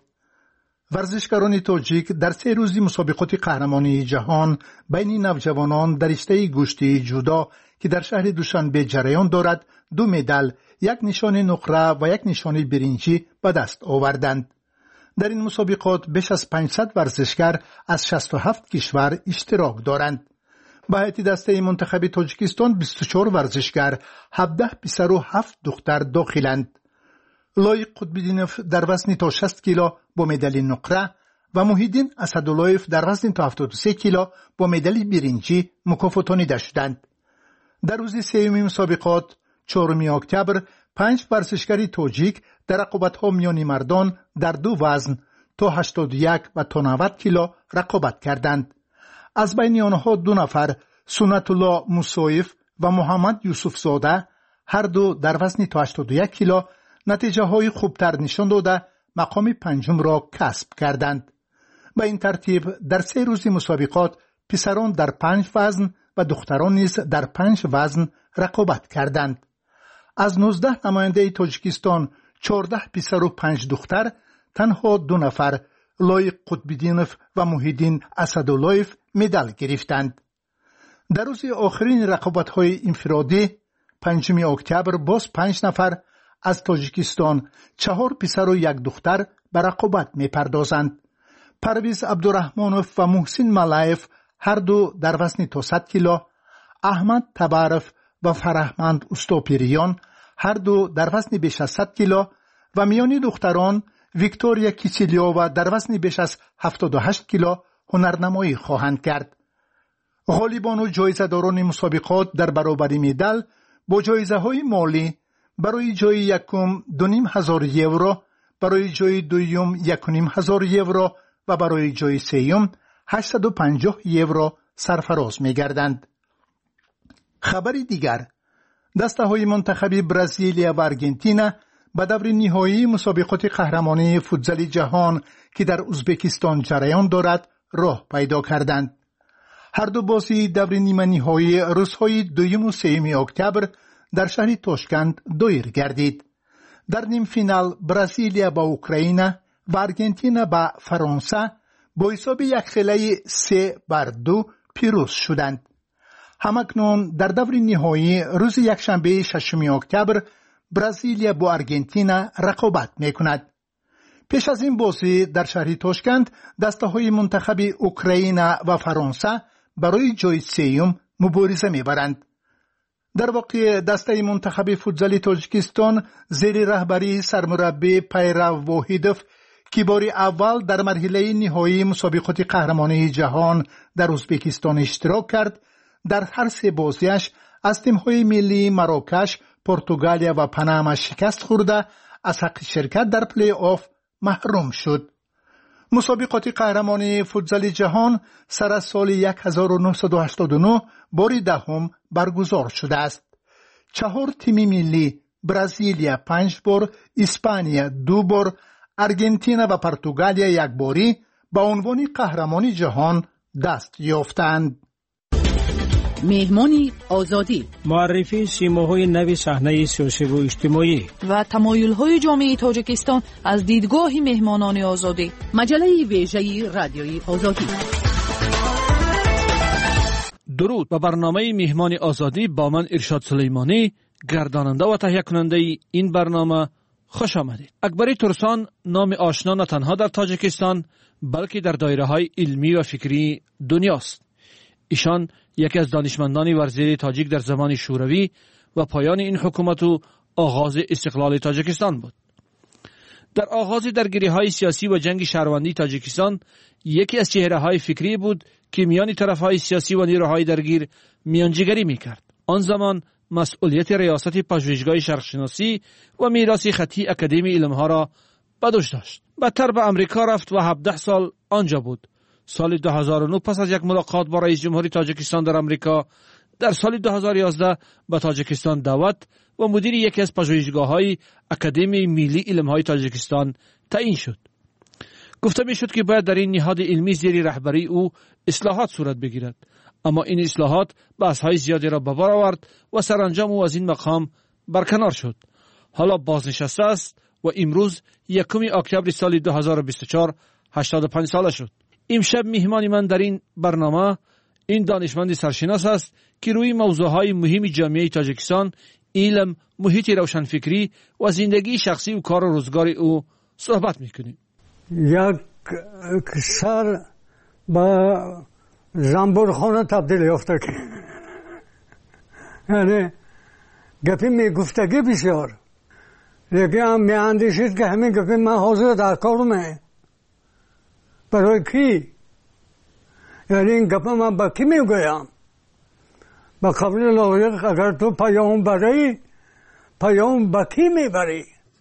ورزشکاران تاجیک در سه روزی مسابقات قهرمانی جهان بین نوجوانان در رشته گشتی جودو که در شهر دوشنبه جریان دارد دو مدال، یک نشان نقره و یک نشان برنجی به دست آوردند. در این مسابقات بیش از پانصد ورزشکار از شصت و هفت کشور اشتراک دارند. به هیئت دسته منتخب تاجیکستان بیست و چهار ورزشکار، هفده پسر و هفت دختر داخلند. لایق قطب‌الدینوف در وزن تا شصت کیلو با مدال نقره و محیدین اسدالله‌وف در وزن تا هفتاد و سه کیلو با مدال برنجی مکافاتانیده شدند. در روز سوم مسابقات چهارم اکتبر پنج ورزشکار تاجیک در رقابت‌ها میان مردان در دو وزن تا هشتاد و یک و تا نود کیلو رقابت کردند. از بین آنها دو نفر سنت الله موسویف و محمد یوسف زاده هر دو در وزن تا هشتاد و یک کیلو نتیجه های خوبتر نشان داده مقام پنجم را کسب کردند. به این ترتیب در سه روز مسابقات پسران در پنج وزن و دختران نیز در پنج وزن رقابت کردند. از نوزده نماینده تاجیکستان چهارده پسر و پنج دختر تنها دو نفر لایق قطب‌الدینوف و محیدین اسدالله‌وف مدال گرفتند. در روز آخرین رقابت‌های انفرادی پنجم اکتبر باز پنج نفر از تاجیکستان چهار پسر و یک دختر به رقابت می پردازند. پرویز عبدالرحمانوف و محسن ملایف هر دو در وزن تا صد کیلو، احمد تبارف و فرهمند استوپیریان هر دو در وزن بیش از صد کیلو و میان دختران ویکتوریا کیچیلیووا در وزن بیش از هفتاد و هشت کیلو هنرنمایی خواهند کرد. غالبان و جایزه‌داران مسابقات در برابر مدال با جایزه های مالی برای جای یکم دو نیم هزار یورو، برای جای دویم یک و نیم هزار یورو و برای جای سوم هشتصد و پنجاه یورو سرفراز می گردند. خبری دیگر، دسته های منتخب برزیلیا و آرژانتین به دور نهایی مسابقات قهرمانی فوتبال جهان که در ازبکستان جریان دارد راه پیدا کردند. هر دو بازی دور نیمه نهایی روزهای دوم و سوم اکتبر در شهر تاشکند دایر گردید. در نیم فینال برزیلیا با اوکراین و آرژانتین با فرانسه با حساب یک خیلی سه بر دو پیروز شدند. همکنون در دور نهایی روز یکشنبه ششم اکتبر برزیلیا با آرژانتین رقابت میکند. پیش از این بازی در شهر تاشکند دسته های منتخب اوکراین و فرانسه برای جای سوم مبارزه میبرند. در واقع دسته منتخب فوتبال تاجیکستان زیر رهبری سرمربی پیرو واحدوف که بار اول در مرحله نهایی مسابقات قهرمانی جهان در ازبکستان اشتراک کرد، در هر سه بازیش از تیم‌های ملی مراکش، پرتغالیا و پنما شکست خورده، از حق شرکت در پلی آف محروم شد. مسابقات قهرمانی فوتزال جهان سر از سال هزار و نهصد و هشتاد و نه بار دهم برگزار شده است. چهار تیم ملی، برزیلیا پنج بار، اسپانیا دو بار، ارژانتین و پرتغالیا یک باری به عنوان قهرمانی جهان دست یافتند. مهمانی آزادی، معرفی سیماهای نوی صحنه سیاسی و اجتماعی و تمایل‌های جامعه تاجیکستان از دیدگاه مهمانان آزادی. مجله ویژه رادیوی آزادی. درود به برنامه مهمان آزادی با من ارشاد سلیمانی، گرداننده و تهیه کننده این برنامه. خوش آمدید. اکبری ترسان نام آشنا نه تنها در تاجیکستان بلکه در دایره های علمی و فکری دنیاست. ایشان یکی از دانشمندان ورزیده تاجیک در زمان شوروی و پایان این حکومت و آغاز استقلال تاجیکستان بود. در آغاز درگیری های سیاسی و جنگ شهروندی تاجیکستان یکی از چهره های فکری بود که میان طرف های سیاسی و نیروهای درگیر میانجیگری میکرد. آن زمان مسئولیت ریاست پژوهشگاه شرقشناسی و میراث خطی اکادمی علمها را به دوش داشت. بعدتر به امریکا رفت و هفده سال آنجا بود. سال دو هزار و نه پس از یک ملاقات با رئیس جمهوری تاجیکستان در امریکا، در سال دو هزار و یازده به تاجیکستان دعوت و مدیر یکی از پژوهشگاه‌های اکادمی ملی علمهای تاجیکستان تعیین شد. گفته میشد که باید در این نهاد علمی زیر رهبری او اصلاحات صورت بگیرد، اما این اصلاحات بحث‌های زیادی را به بار آورد و سرانجام او از این مقام برکنار شد. حالا بازنشسته است و امروز یکم اکتبر سال دو هزار و بیست و چهار هشتاد و پنج ساله شد. امشب مهمان من در این برنامه این دانشمند سرشناس است که روی موضوعهای مهم جامعه تاجیکستان، علم، محیط روشنفکری و زندگی شخصی و کار و روزگار او صحبت میکنیم. یک سر با زنبورخانه تبدیل یافته که یعنی گپی میگفتگی بسیار، یکی هم میاندیشید که همین گپی من حاضر در کارمه. برای کی؟ یعنی این گپه من با کی میگویم؟ با قبل لایق اگر تو پیام بری، پیام با کی میبری؟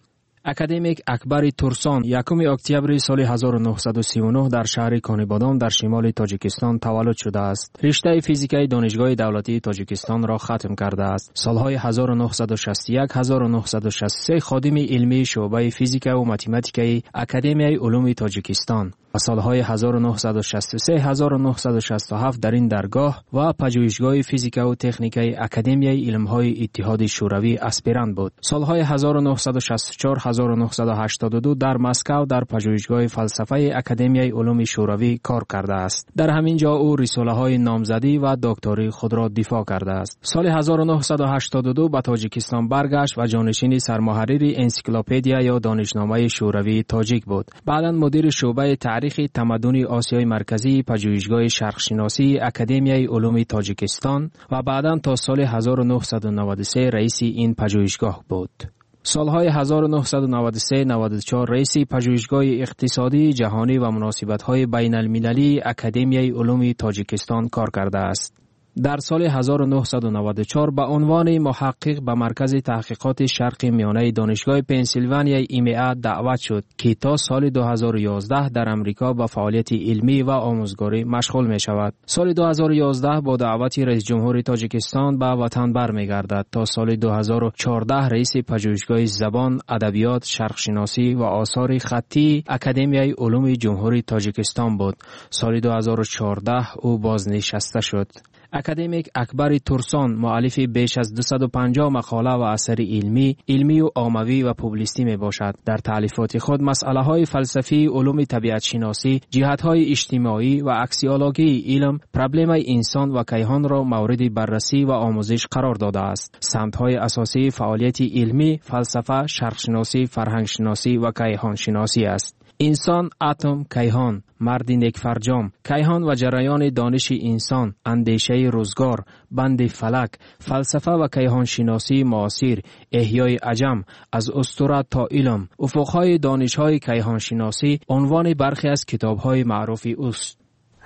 اکادمیک اکبری ترسان یکم اکتبر سال هزار و نهصد و سی و نه در شهر کانیبادان در شمال تاجیکستان تولد شده است. رشته فیزیک دانشگاه دولتی تاجیکستان را ختم کرده است. سالهای هزار و نهصد و شصت و یک هزار و نهصد و شصت و سه خادم علمی شعبه فیزیک و متمتیک اکادمی علوم تاجیکستان و سالهای هزار و نهصد و شصت و سه هزار و نهصد و شصت و هفت در این درگاه و پژوهشگاه فیزیک و تکنیک اکادمی علمهای اتحاد شوروی اسپیرانت بود. سالهای هزار و نهصد و شصت و چهار هزار و نهصد و هشتاد و دو در مسکو در پژوهشگاه فلسفه اکادمی علوم شوروی کار کرده است. در همین جا او رساله‌های نامزدی و دکتری خود را دفاع کرده است. سال هزار و نهصد و هشتاد و دو به تاجیکستان برگشت و جانشین سرمحرر انسیکلوپدیا یا دانشنامه شوروی تاجیک بود. بعداً مدیر شعبه تاریخ تمدن آسیای مرکزی پژوهشگاه شرقشناسی اکادمی علوم تاجیکستان و بعداً تا سال هزار و نهصد و نود و سه رئیس این پژوهشگاه بود. سالهای هزار و نهصد و نود و سه نود و چهار رئیس پژوهشگاه اقتصادی جهانی و مناسبت‌های بین المللی اکادمی علوم تاجیکستان کار کرده است. در سال هزار و نهصد و نود و چهار به عنوان محقق به مرکز تحقیقات شرق میانه دانشگاه پنسیلوانیا ام ای دعوت شد که تا سال دو هزار و یازده در امریکا به فعالیت علمی و آموزگاری مشغول می شود. سال دو هزار و یازده با دعوت رئیس جمهور تاجیکستان به وطن برمیگردد تا سال دو هزار و چهارده رئیس پژوهشگاه زبان، ادبیات، شرقشناسی و آثار خطی اکادمی علوم جمهوری تاجیکستان بود. سال دو هزار و چهارده او بازنشسته شد. اکادمیک اکبری ترسان مؤلف بیش از دویست و پنجاه مقاله و اثر علمی، علمی و عاموی و پوبلیستی می باشد. در تالیفات خود مسئله های فلسفی، علوم طبیعت شناسی، جهت های اجتماعی و اکسیولوژی علم، پرابلم انسان و کیهان را مورد بررسی و آموزش قرار داده است. سمت های اساسی فعالیت علمی، فلسفه، شرق شناسی، فرهنگ شناسی و کیهان شناسی است. انسان، اتم، کیهان، مرد نیک فرجام، کیهان و جریان دانش انسان، اندیشه روزگار، بند فلک، فلسفه و کیهان شناسی معاصر، احیای عجم، از اسطوره تا علم، افقهای دانش‌های کیهان شناسی عنوان برخی از کتاب‌های معروف اوست.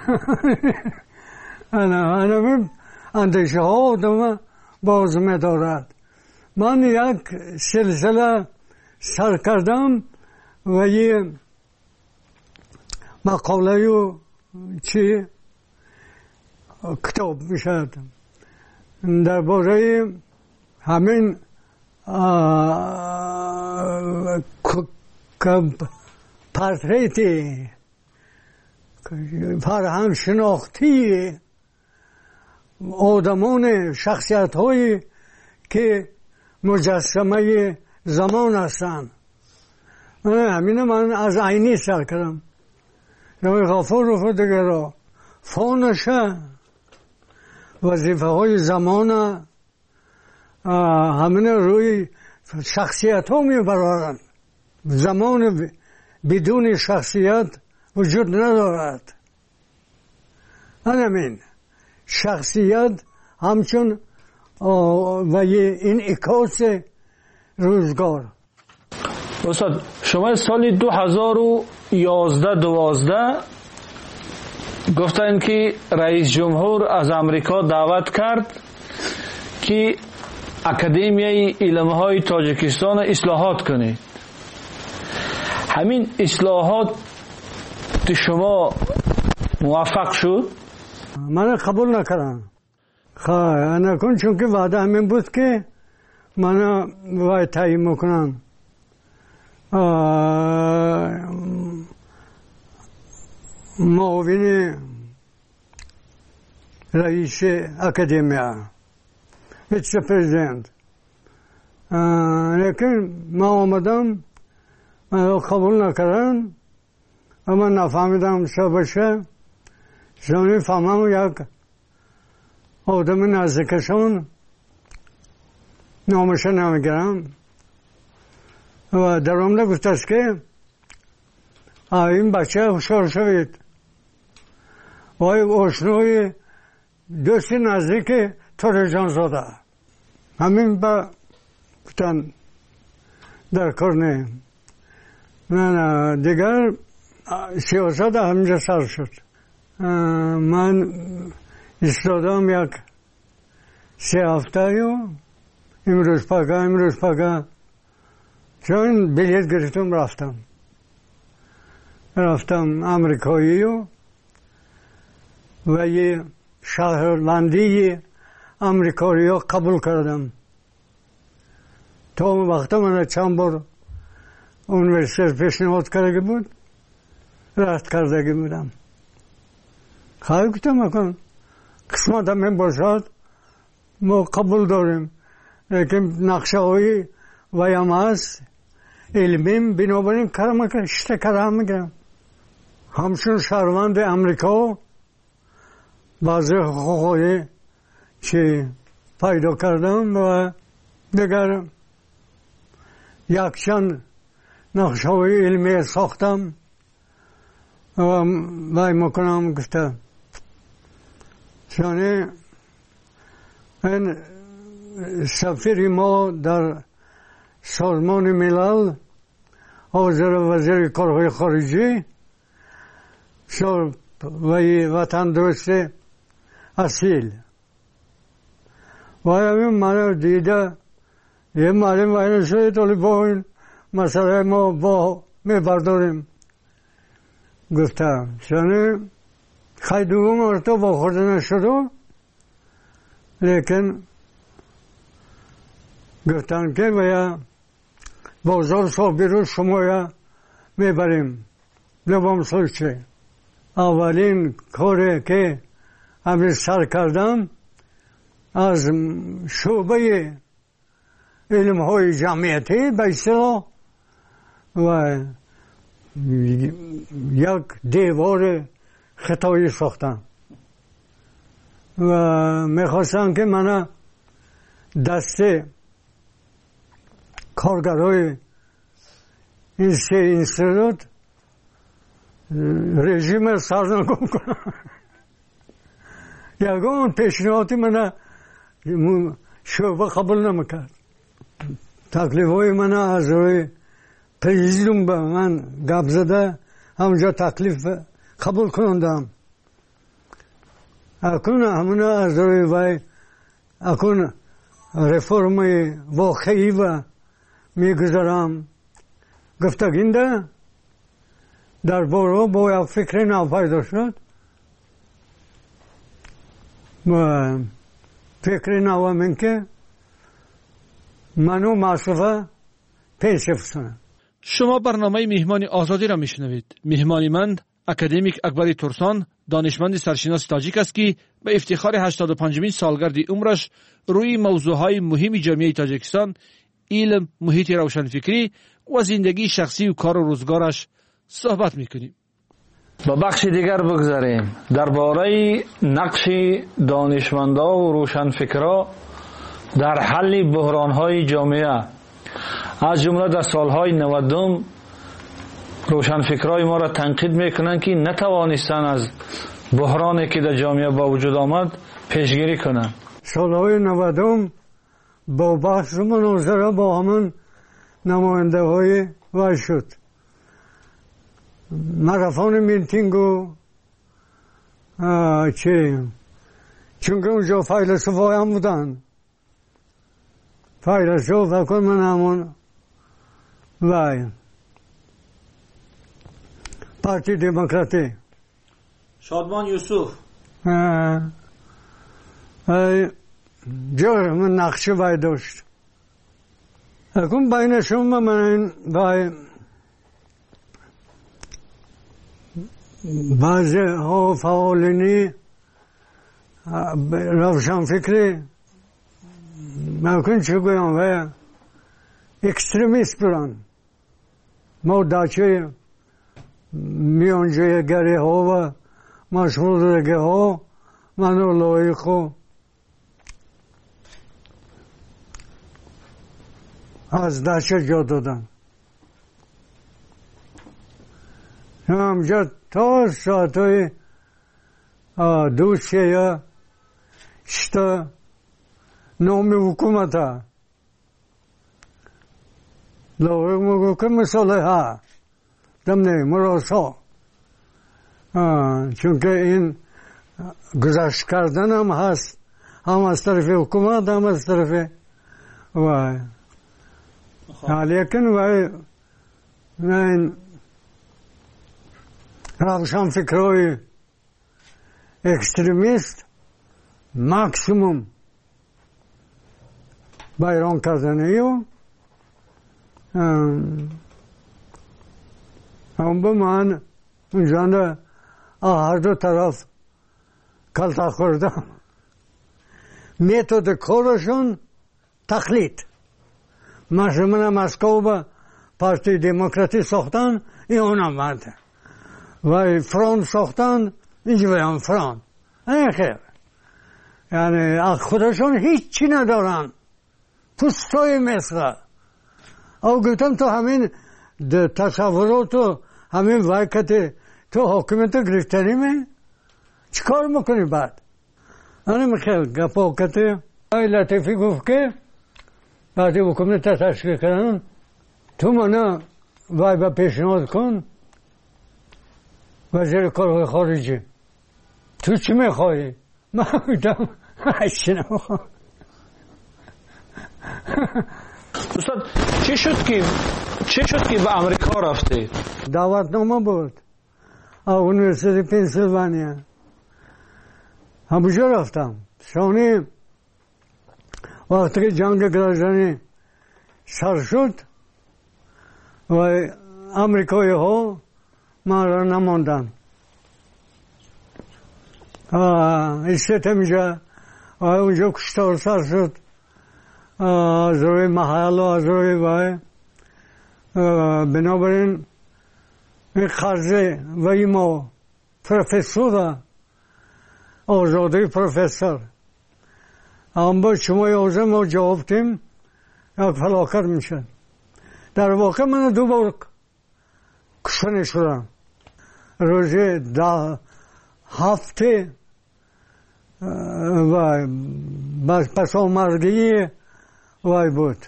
انا انا اندیشه ها آدم باز می‌دارد. من یک سلسله سر کردم و یه مقاله و چی کتاب میشد درباره همین پرتریتی فرهنگ شناختی آدمان شخصیت هایی که مجسمه زمان هستند. همین من از عینی سر کردم نمی غفور رو خود دیگه را فانشه وظیفه های زمان همین روی شخصیت ها می برارن. زمان بدون شخصیت وجود ندارد. همین شخصیت همچون و این اکاس روزگار. استاد شما سال دو هزار و یازده دوازده گفتن که رئیس جمهور از امریکا دعوت کرد که اکادمیای علمهای تاجیکستان اصلاحات کنید. همین اصلاحات شما موفق شد؟ من قبول نکردم. خواهی نکن چون که وعده همین بود که من باید تعیین میکنم معاون رئیس اکادمیا ویس پرزیدنت. لیکن من آمدم من قبول نکردم و من نفهمیدم چه باشه. شما فهمم یک آدم نزدیکشون نامشه نمیگرم و در اون گفتست که این بچه هوشیار شوید و آشنای دوست نزدیک تور جان زاده همین با گفتن در کار نه. من دیگر سیاست همینجا سر شد. من ایستادم یک سه هفته و امروز پگه امروز پگه چون بلیت گرفتم رفتم رفتم امریکایی و و یه شهروندی امریکایی ها قبول کردم. تا اون وقت من چند بار اونیورسیت پیشنهاد کرده بود رد کرده بودم. خواهی کتم اکن قسمت همین باشد ما قبول داریم لیکن نقشه های ویم هست علمیم بنابراین کرم که شته کرم میگم همچون شهروند امریکا بعضی حقوقی چی پیدا کردم و دیگر یک چند نقشه های علمی ساختم و وی مکنم گفته چونه این سفیر ما در سازمان ملل حاضر وزیر کارهای خارجی شد وی وطن دوست اصیل و همین من دیده یه معلم وی نشده تولی با این مسئله ما با می برداریم. گفتم چونه خیلی دوم مرتا با خورده نشده لیکن گفتن که باید بازار صبح بیرون شما یا میبریم لبام سوچه. اولین کاری که همین سر کردم از شعبه علم های جمعیتی به اصطلاح و یک دیوار خطایی ساختم و میخواستم که من دست کارگرای این سه اینستیتوت رژیم سرنگون کنم. یکم پیشنهادی من شعبه قبول نمیکرد. تکلیف های من از روی پریزیدوم به من گپ زده همونجا تکلیف قبول کندم. اکنون همون از روی وی اکنون رفرم واقعی و میگذارم گفتگینده در باره با یک فکر نو پیدا شد و فکر نو همین که منو مصرفه پیش افسانه. شما برنامه مهمان آزادی را میشنوید. مهمان من اکادمیک اکبر ترسان، دانشمند سرشناس تاجیک است که به افتخار هشتاد و پنجمین سالگرد عمرش روی موضوعهای مهم جامعه تاجیکستان، علم، محیط روشنفکری و زندگی شخصی و کار و روزگارش صحبت میکنیم. با بخش دیگر بگذاریم. درباره نقش دانشمندا و روشنفکرا در حل بحرانهای جامعه، از جمله در سالهای نودم روشنفکرای ما را تنقید میکنند که نتوانستند از بحرانی که در جامعه با وجود آمد پیشگیری کنند. سالهای نودم با بحث و مناظره با همون نماینده های وای شد. مرافان میتینگ و چه چون که اونجا فیلسوفای هم بودن، فیلسوف فکر من همون وای پارتی دموکراتی شادمان یوسف جور من نقشه وای داشت. اکن بین شما من وای بعضی ها فعالینی روشن فکری ممکن چه گویم وای اکستریمیست برن. ما داچه میانجه گری ها و مشغول رگه ها منو لایخو از داچه جا دادن. همجا تا ساعتای دوست یا شتا نومی حکومت ها لایخ مگو که مثاله ها دمنه مراسا، چون که این گذشت کردن هم هست، هم از طرف حکومت هم از طرف وای لیکن وای این روشن فکرهای اکستریمیست ماکسیموم بیران کردنه و هم به من اونجا هر دو طرف کلتا خوردم. میتود کارشون تقلید. مثلا مسکو با پارتی دموکراتی ساختن، این اونم مرده و فران ساختن، اینجا هم فران. این خیر یعنی خودشون هیچی ندارن، پوستای مثل او گفتم تو همین تصورات و همین واقعیت تو حاکمیت گرفتنی می چی کار میکنی بعد؟ انا میخوام گپا کته ای لطفی گفت که بعدی حکومت تشکیل کردن تو منا وای با پیشنهاد کن وزیر کارهای خارجی. تو چی میخوایی؟ من گفتم هیچی نمیخوام. استاد چی شد که چی شد که به امریکا رفتی؟ دعوتنامه بود از یونیورسیتی پنسیلوانیا، همونجا رفتم. شانی وقتی که جنگ گرازانی سر شد و امریکایی ها من را نماندن، ایستم اینجا و اونجا کشتار سر شد از روی محل و از روی وای. بنابراین این خرجه و این ما پروفسور آزادی پروفسور هم با شما یازه ما جواب تیم یک فلاکت میشن. در واقع من دو بار کشتنی شدم. روزی ده هفته و پس آمردگی وای بود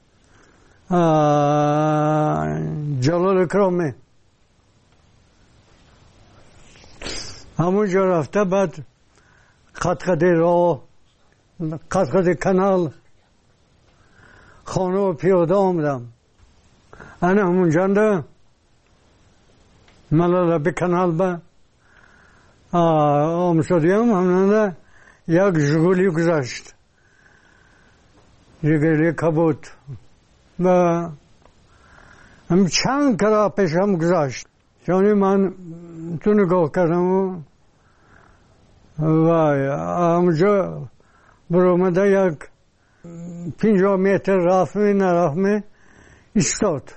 جلال اکرامی همونجا رفته. بعد قد قد راه قد قد کانال خانه و پیاده آمدم. انا همون جانده ملالا به کانال با آمسودیم همونده یک جگولی گذاشت جگولی کبود و هم چند کرا پیش هم گذاشت چونی من تو نگاه کردم و همونجا برومده یک پنجاه متر رفت می نرفت می استاد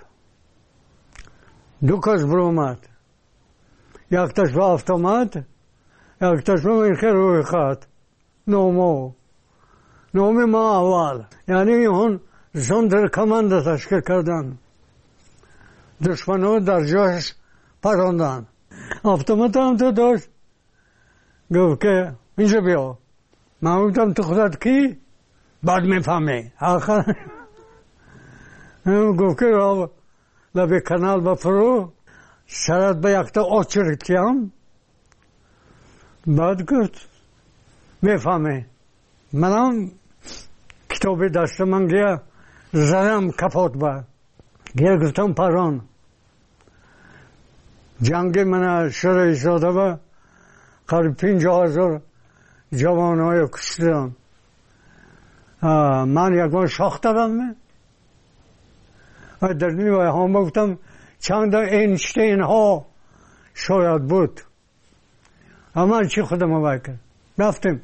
دو کس برومد یک تاش با افتامد یک تاش با این خیر روی خط نومو نومی ما اول یعنی اون زندر کمانده تشکر کردن دشمنو در جاش پراندن افتامد هم تو داشت گفت که اینجا بیا من گفتم تو خودت کی؟ بعد میفهمی آخر گفت که را لبه کانال بفرو سرت به یکتا آچرید کیم بعد گفت میفهمی منم کتابی داشته من گیا زدم کپات با گیا گفتم پران جنگی من شروع ایستاده با قریب پنجاه هزار جوانهای کشتن من یک بار شاخ دادم و در نیوه هم گفتم چند اینشتین ها شاید بود اما چی خودم بکر رفتم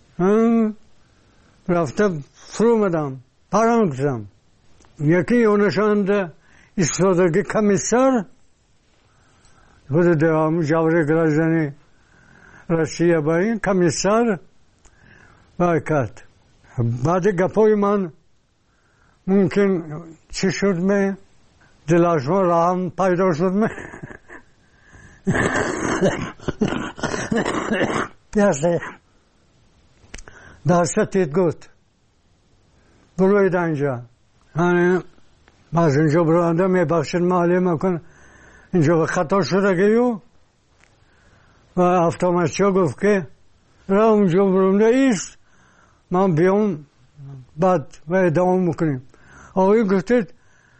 رفتم فرو مدم پران کردم یکی اونشاند ایستادگی کمیسر خود دوام جوری گرازنی روسیه با این کمیسر باید کرد بعد گپای من ممکن چی شد می دلاشما راهم پیدا شد می یاسه دستت گفت بروید اینجا یعنی باز اینجا برونده می بخشید مالی مکن اینجا به خطا شده گیو و افتامشچا گفت که را اونجا برونده ایست من بیام بعد و ادامه میکنیم آقای گفتید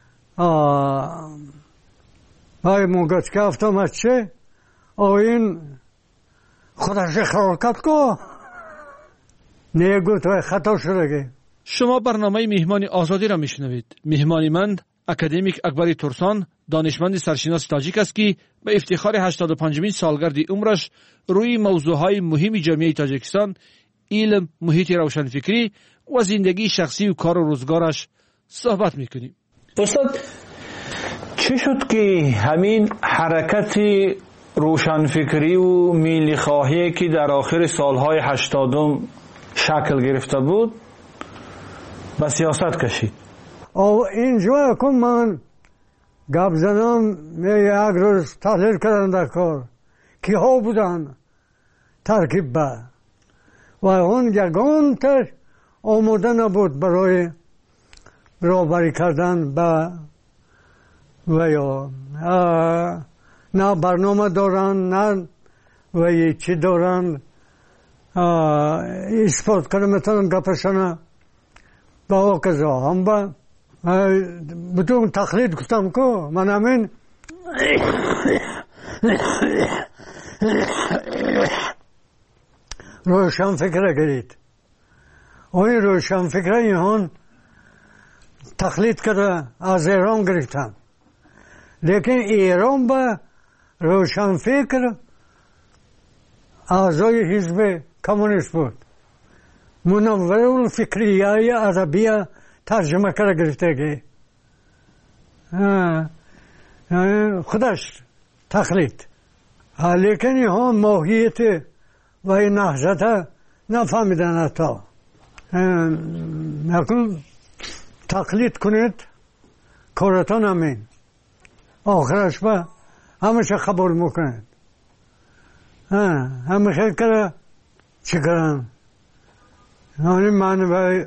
آقای موگت که افتامشچه آقای خودش خراکت که نه گفت و خطا شده گی. شما برنامه مهمان آزادی را میشنوید. مهمان من اکادمیک اکبری ترسان دانشمند سرشناس تاجیک است که به افتخار هشتاد و پنجمین سالگرد عمرش روی موضوعهای مهم جامعه تاجیکستان، علم، محیط روشنفکری و زندگی شخصی و کار و روزگارش صحبت میکنیم. استاد چه شد که همین حرکت روشنفکری و میلی خواهی که در آخر سالهای هشتادم شکل گرفته بود به سیاست کشید؟ او اینجا کن من گپ زنم یک روز تحلیل کردن در کار که ها بودن ترکیب با و اون یگان تر آماده نبود برای برابری کردن با و یا نه برنامه دارن نه و چی دارن اثبات کنه مثلا گپشنه با واقعا هم با بدون تقلید گفتم که من همین روشن فکره گرید اون روشن فکره اینهان تقلید کرده از ایران گرفتن لیکن ایران با روشن فکر اعضای حزب کمونیست بود منور فکریه ادبیه ترجمه کرده گرفته گی خودش تقلید لیکن اینها ماهیت و نهضت نفهمیدن حتی نکن تقلید کنید کارتان همین آخرش با همشه قبول میکنید همه خیلی کرده چی کردن یعنی من باید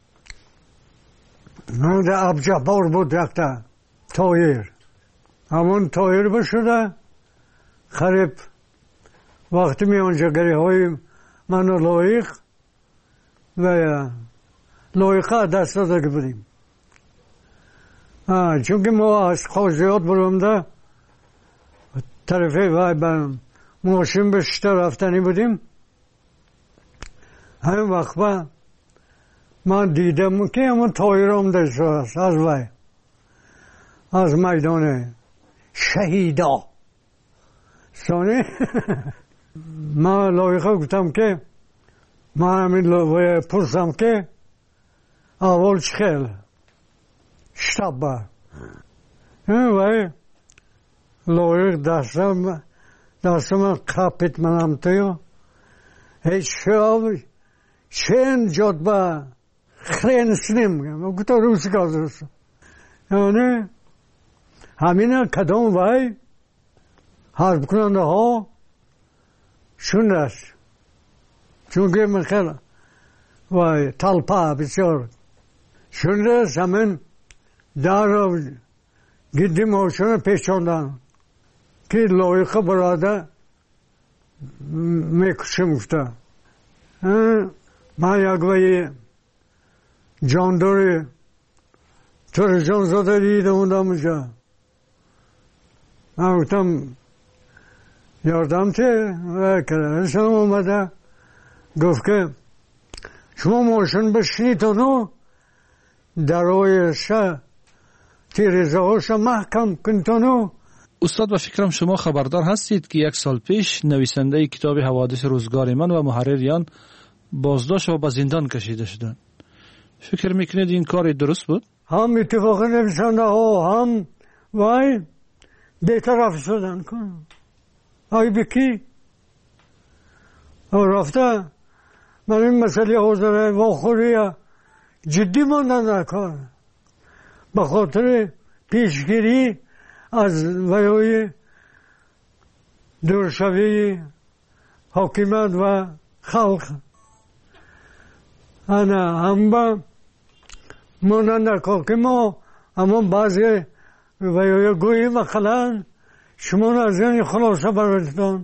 من در ابجهبار بود یکتا تایر همون تایر بشده خریب وقتی می آنجا گری های منو لایق و لایقه دست داده بودیم چون که ما از خوزیات برونده طرفه وای برم ماشین به شتا رفتنی بودیم. همین وقت با من دیدم که همون تایر آمده شد از وای از میدان شهیدا سانی. من لایقه گفتم که من همین لایقه پرسم که اول چخیل شتاب با وای لایق دستم دستم کپیت منم توی هیچ شاب چند جد با خرینسنیم گفت روسی کازرس یعنی همین کدام وای حرب کننده ها شون است چون که من خیلی وای تلپا بسیار شون است همین در گیدی ماشون پیشاندن که لایقه براده میکشم گفته. من یک وی جانداری ترجان زده دیده اونده میشه. من گفتم یاردم چه؟ وکره شما اومده گفت که شما ماشین بشنید و درای شه تیریزه هاش محکم کنتونو. استاد و فکرم شما خبردار هستید که یک سال پیش نویسنده کتاب حوادث روزگار من و محرریان بازداشت و به زندان کشیده شدند. فکر میکنید این کار درست بود؟ هم اتفاق نویسنده ها هم وای بیطرف شدن کن آی بکی رفته من این مسئله حوزره واخوری جدی ماندن نکار به خاطر پیشگیری از ویای دورشوی حاکمیت و خلق. انا هم با مانند نکار که ما اما بعضی ویای گویی مثلا شما از این خلاصه برایتان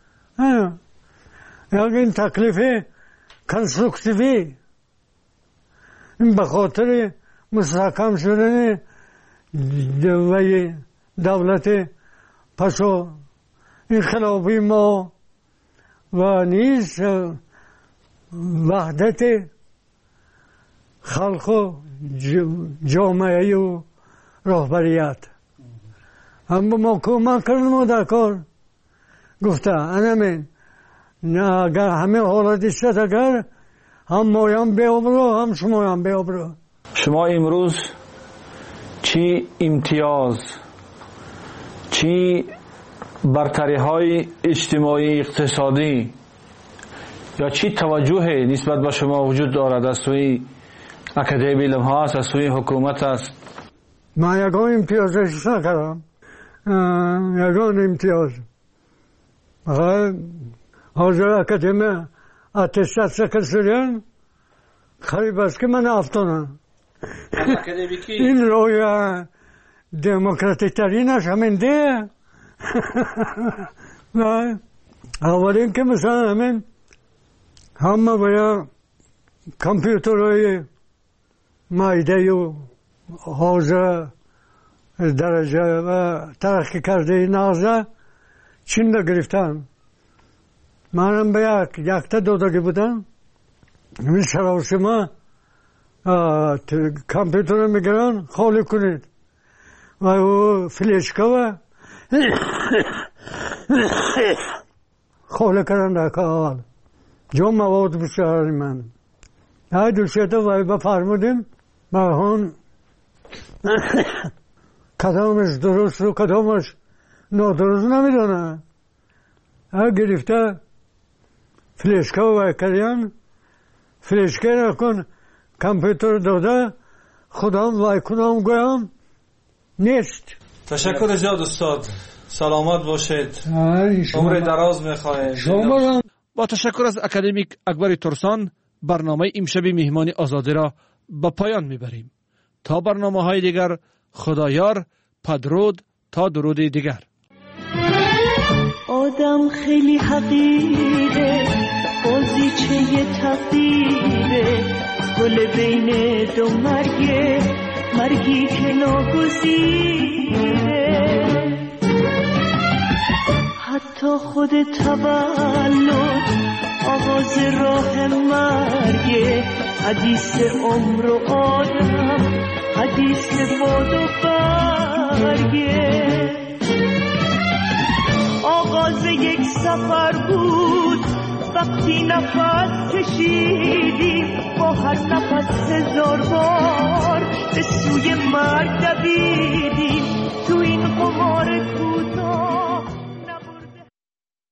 یک این تکلیف کنسترکتیوی این به خاطر مستحکم شدن وی دولت پسو انقلابی ما و نیز وحدت خلق و جامعه و رهبریت هم با ما کمک کردن ما در کار گفته انمین نه اگر همه حالتی شد اگر هم مایم بیابرو هم شمایم بیابرو. شما امروز چی امتیاز چی برتری های اجتماعی اقتصادی یا چی توجه نسبت به شما وجود دارد از سوی اکادمی علم ها است از سوی حکومت است؟ من یکان امتیازش نکردم یکان امتیاز حاضر اکادمی اتستات سکرسریان خریب است که من افتانم این روی دموکراتیک ترینش همین ده اولین که مثلا همین همه باید کامپیوترهای مایده و حوزه درجه و ترقی کرده نازه چین را گرفتن. منم به یک یک تا دو داگه بودم این سراوسیما کامپیوتر رو میگرن خالی کنید و او فلیشکا و خالی کردن در کار جو مواد بسیاری من های دوشیتا وای بفرمودیم برهان کدامش درست رو کدامش نادرست نمیدونه ها گرفته فلیشکا وای کردن فلیشکا را کن کامپیوتر داده خودم وای کنم گویم نیست. تشکر زیاد استاد، سلامت باشید، عمر دراز میخواهیم. با تشکر از اکادمیک اکبر ترسان برنامه امشب مهمان آزادی را به پایان میبریم. تا برنامه های دیگر خدایار، پدرود تا درود دیگر. آدم خیلی حقیره بازیچه تقدیره گل بین دو مرگه مرگی که ناگزیره. حتی خود تولد آغاز راه مرگه، حدیث عمر و آدم، حدیث باد و برگه. آغاز یک سفر بود وقتی نفس کشیدیم، با هر نفس هزار بار به سوی مرگ دویدیم. تو این قمار کوتاه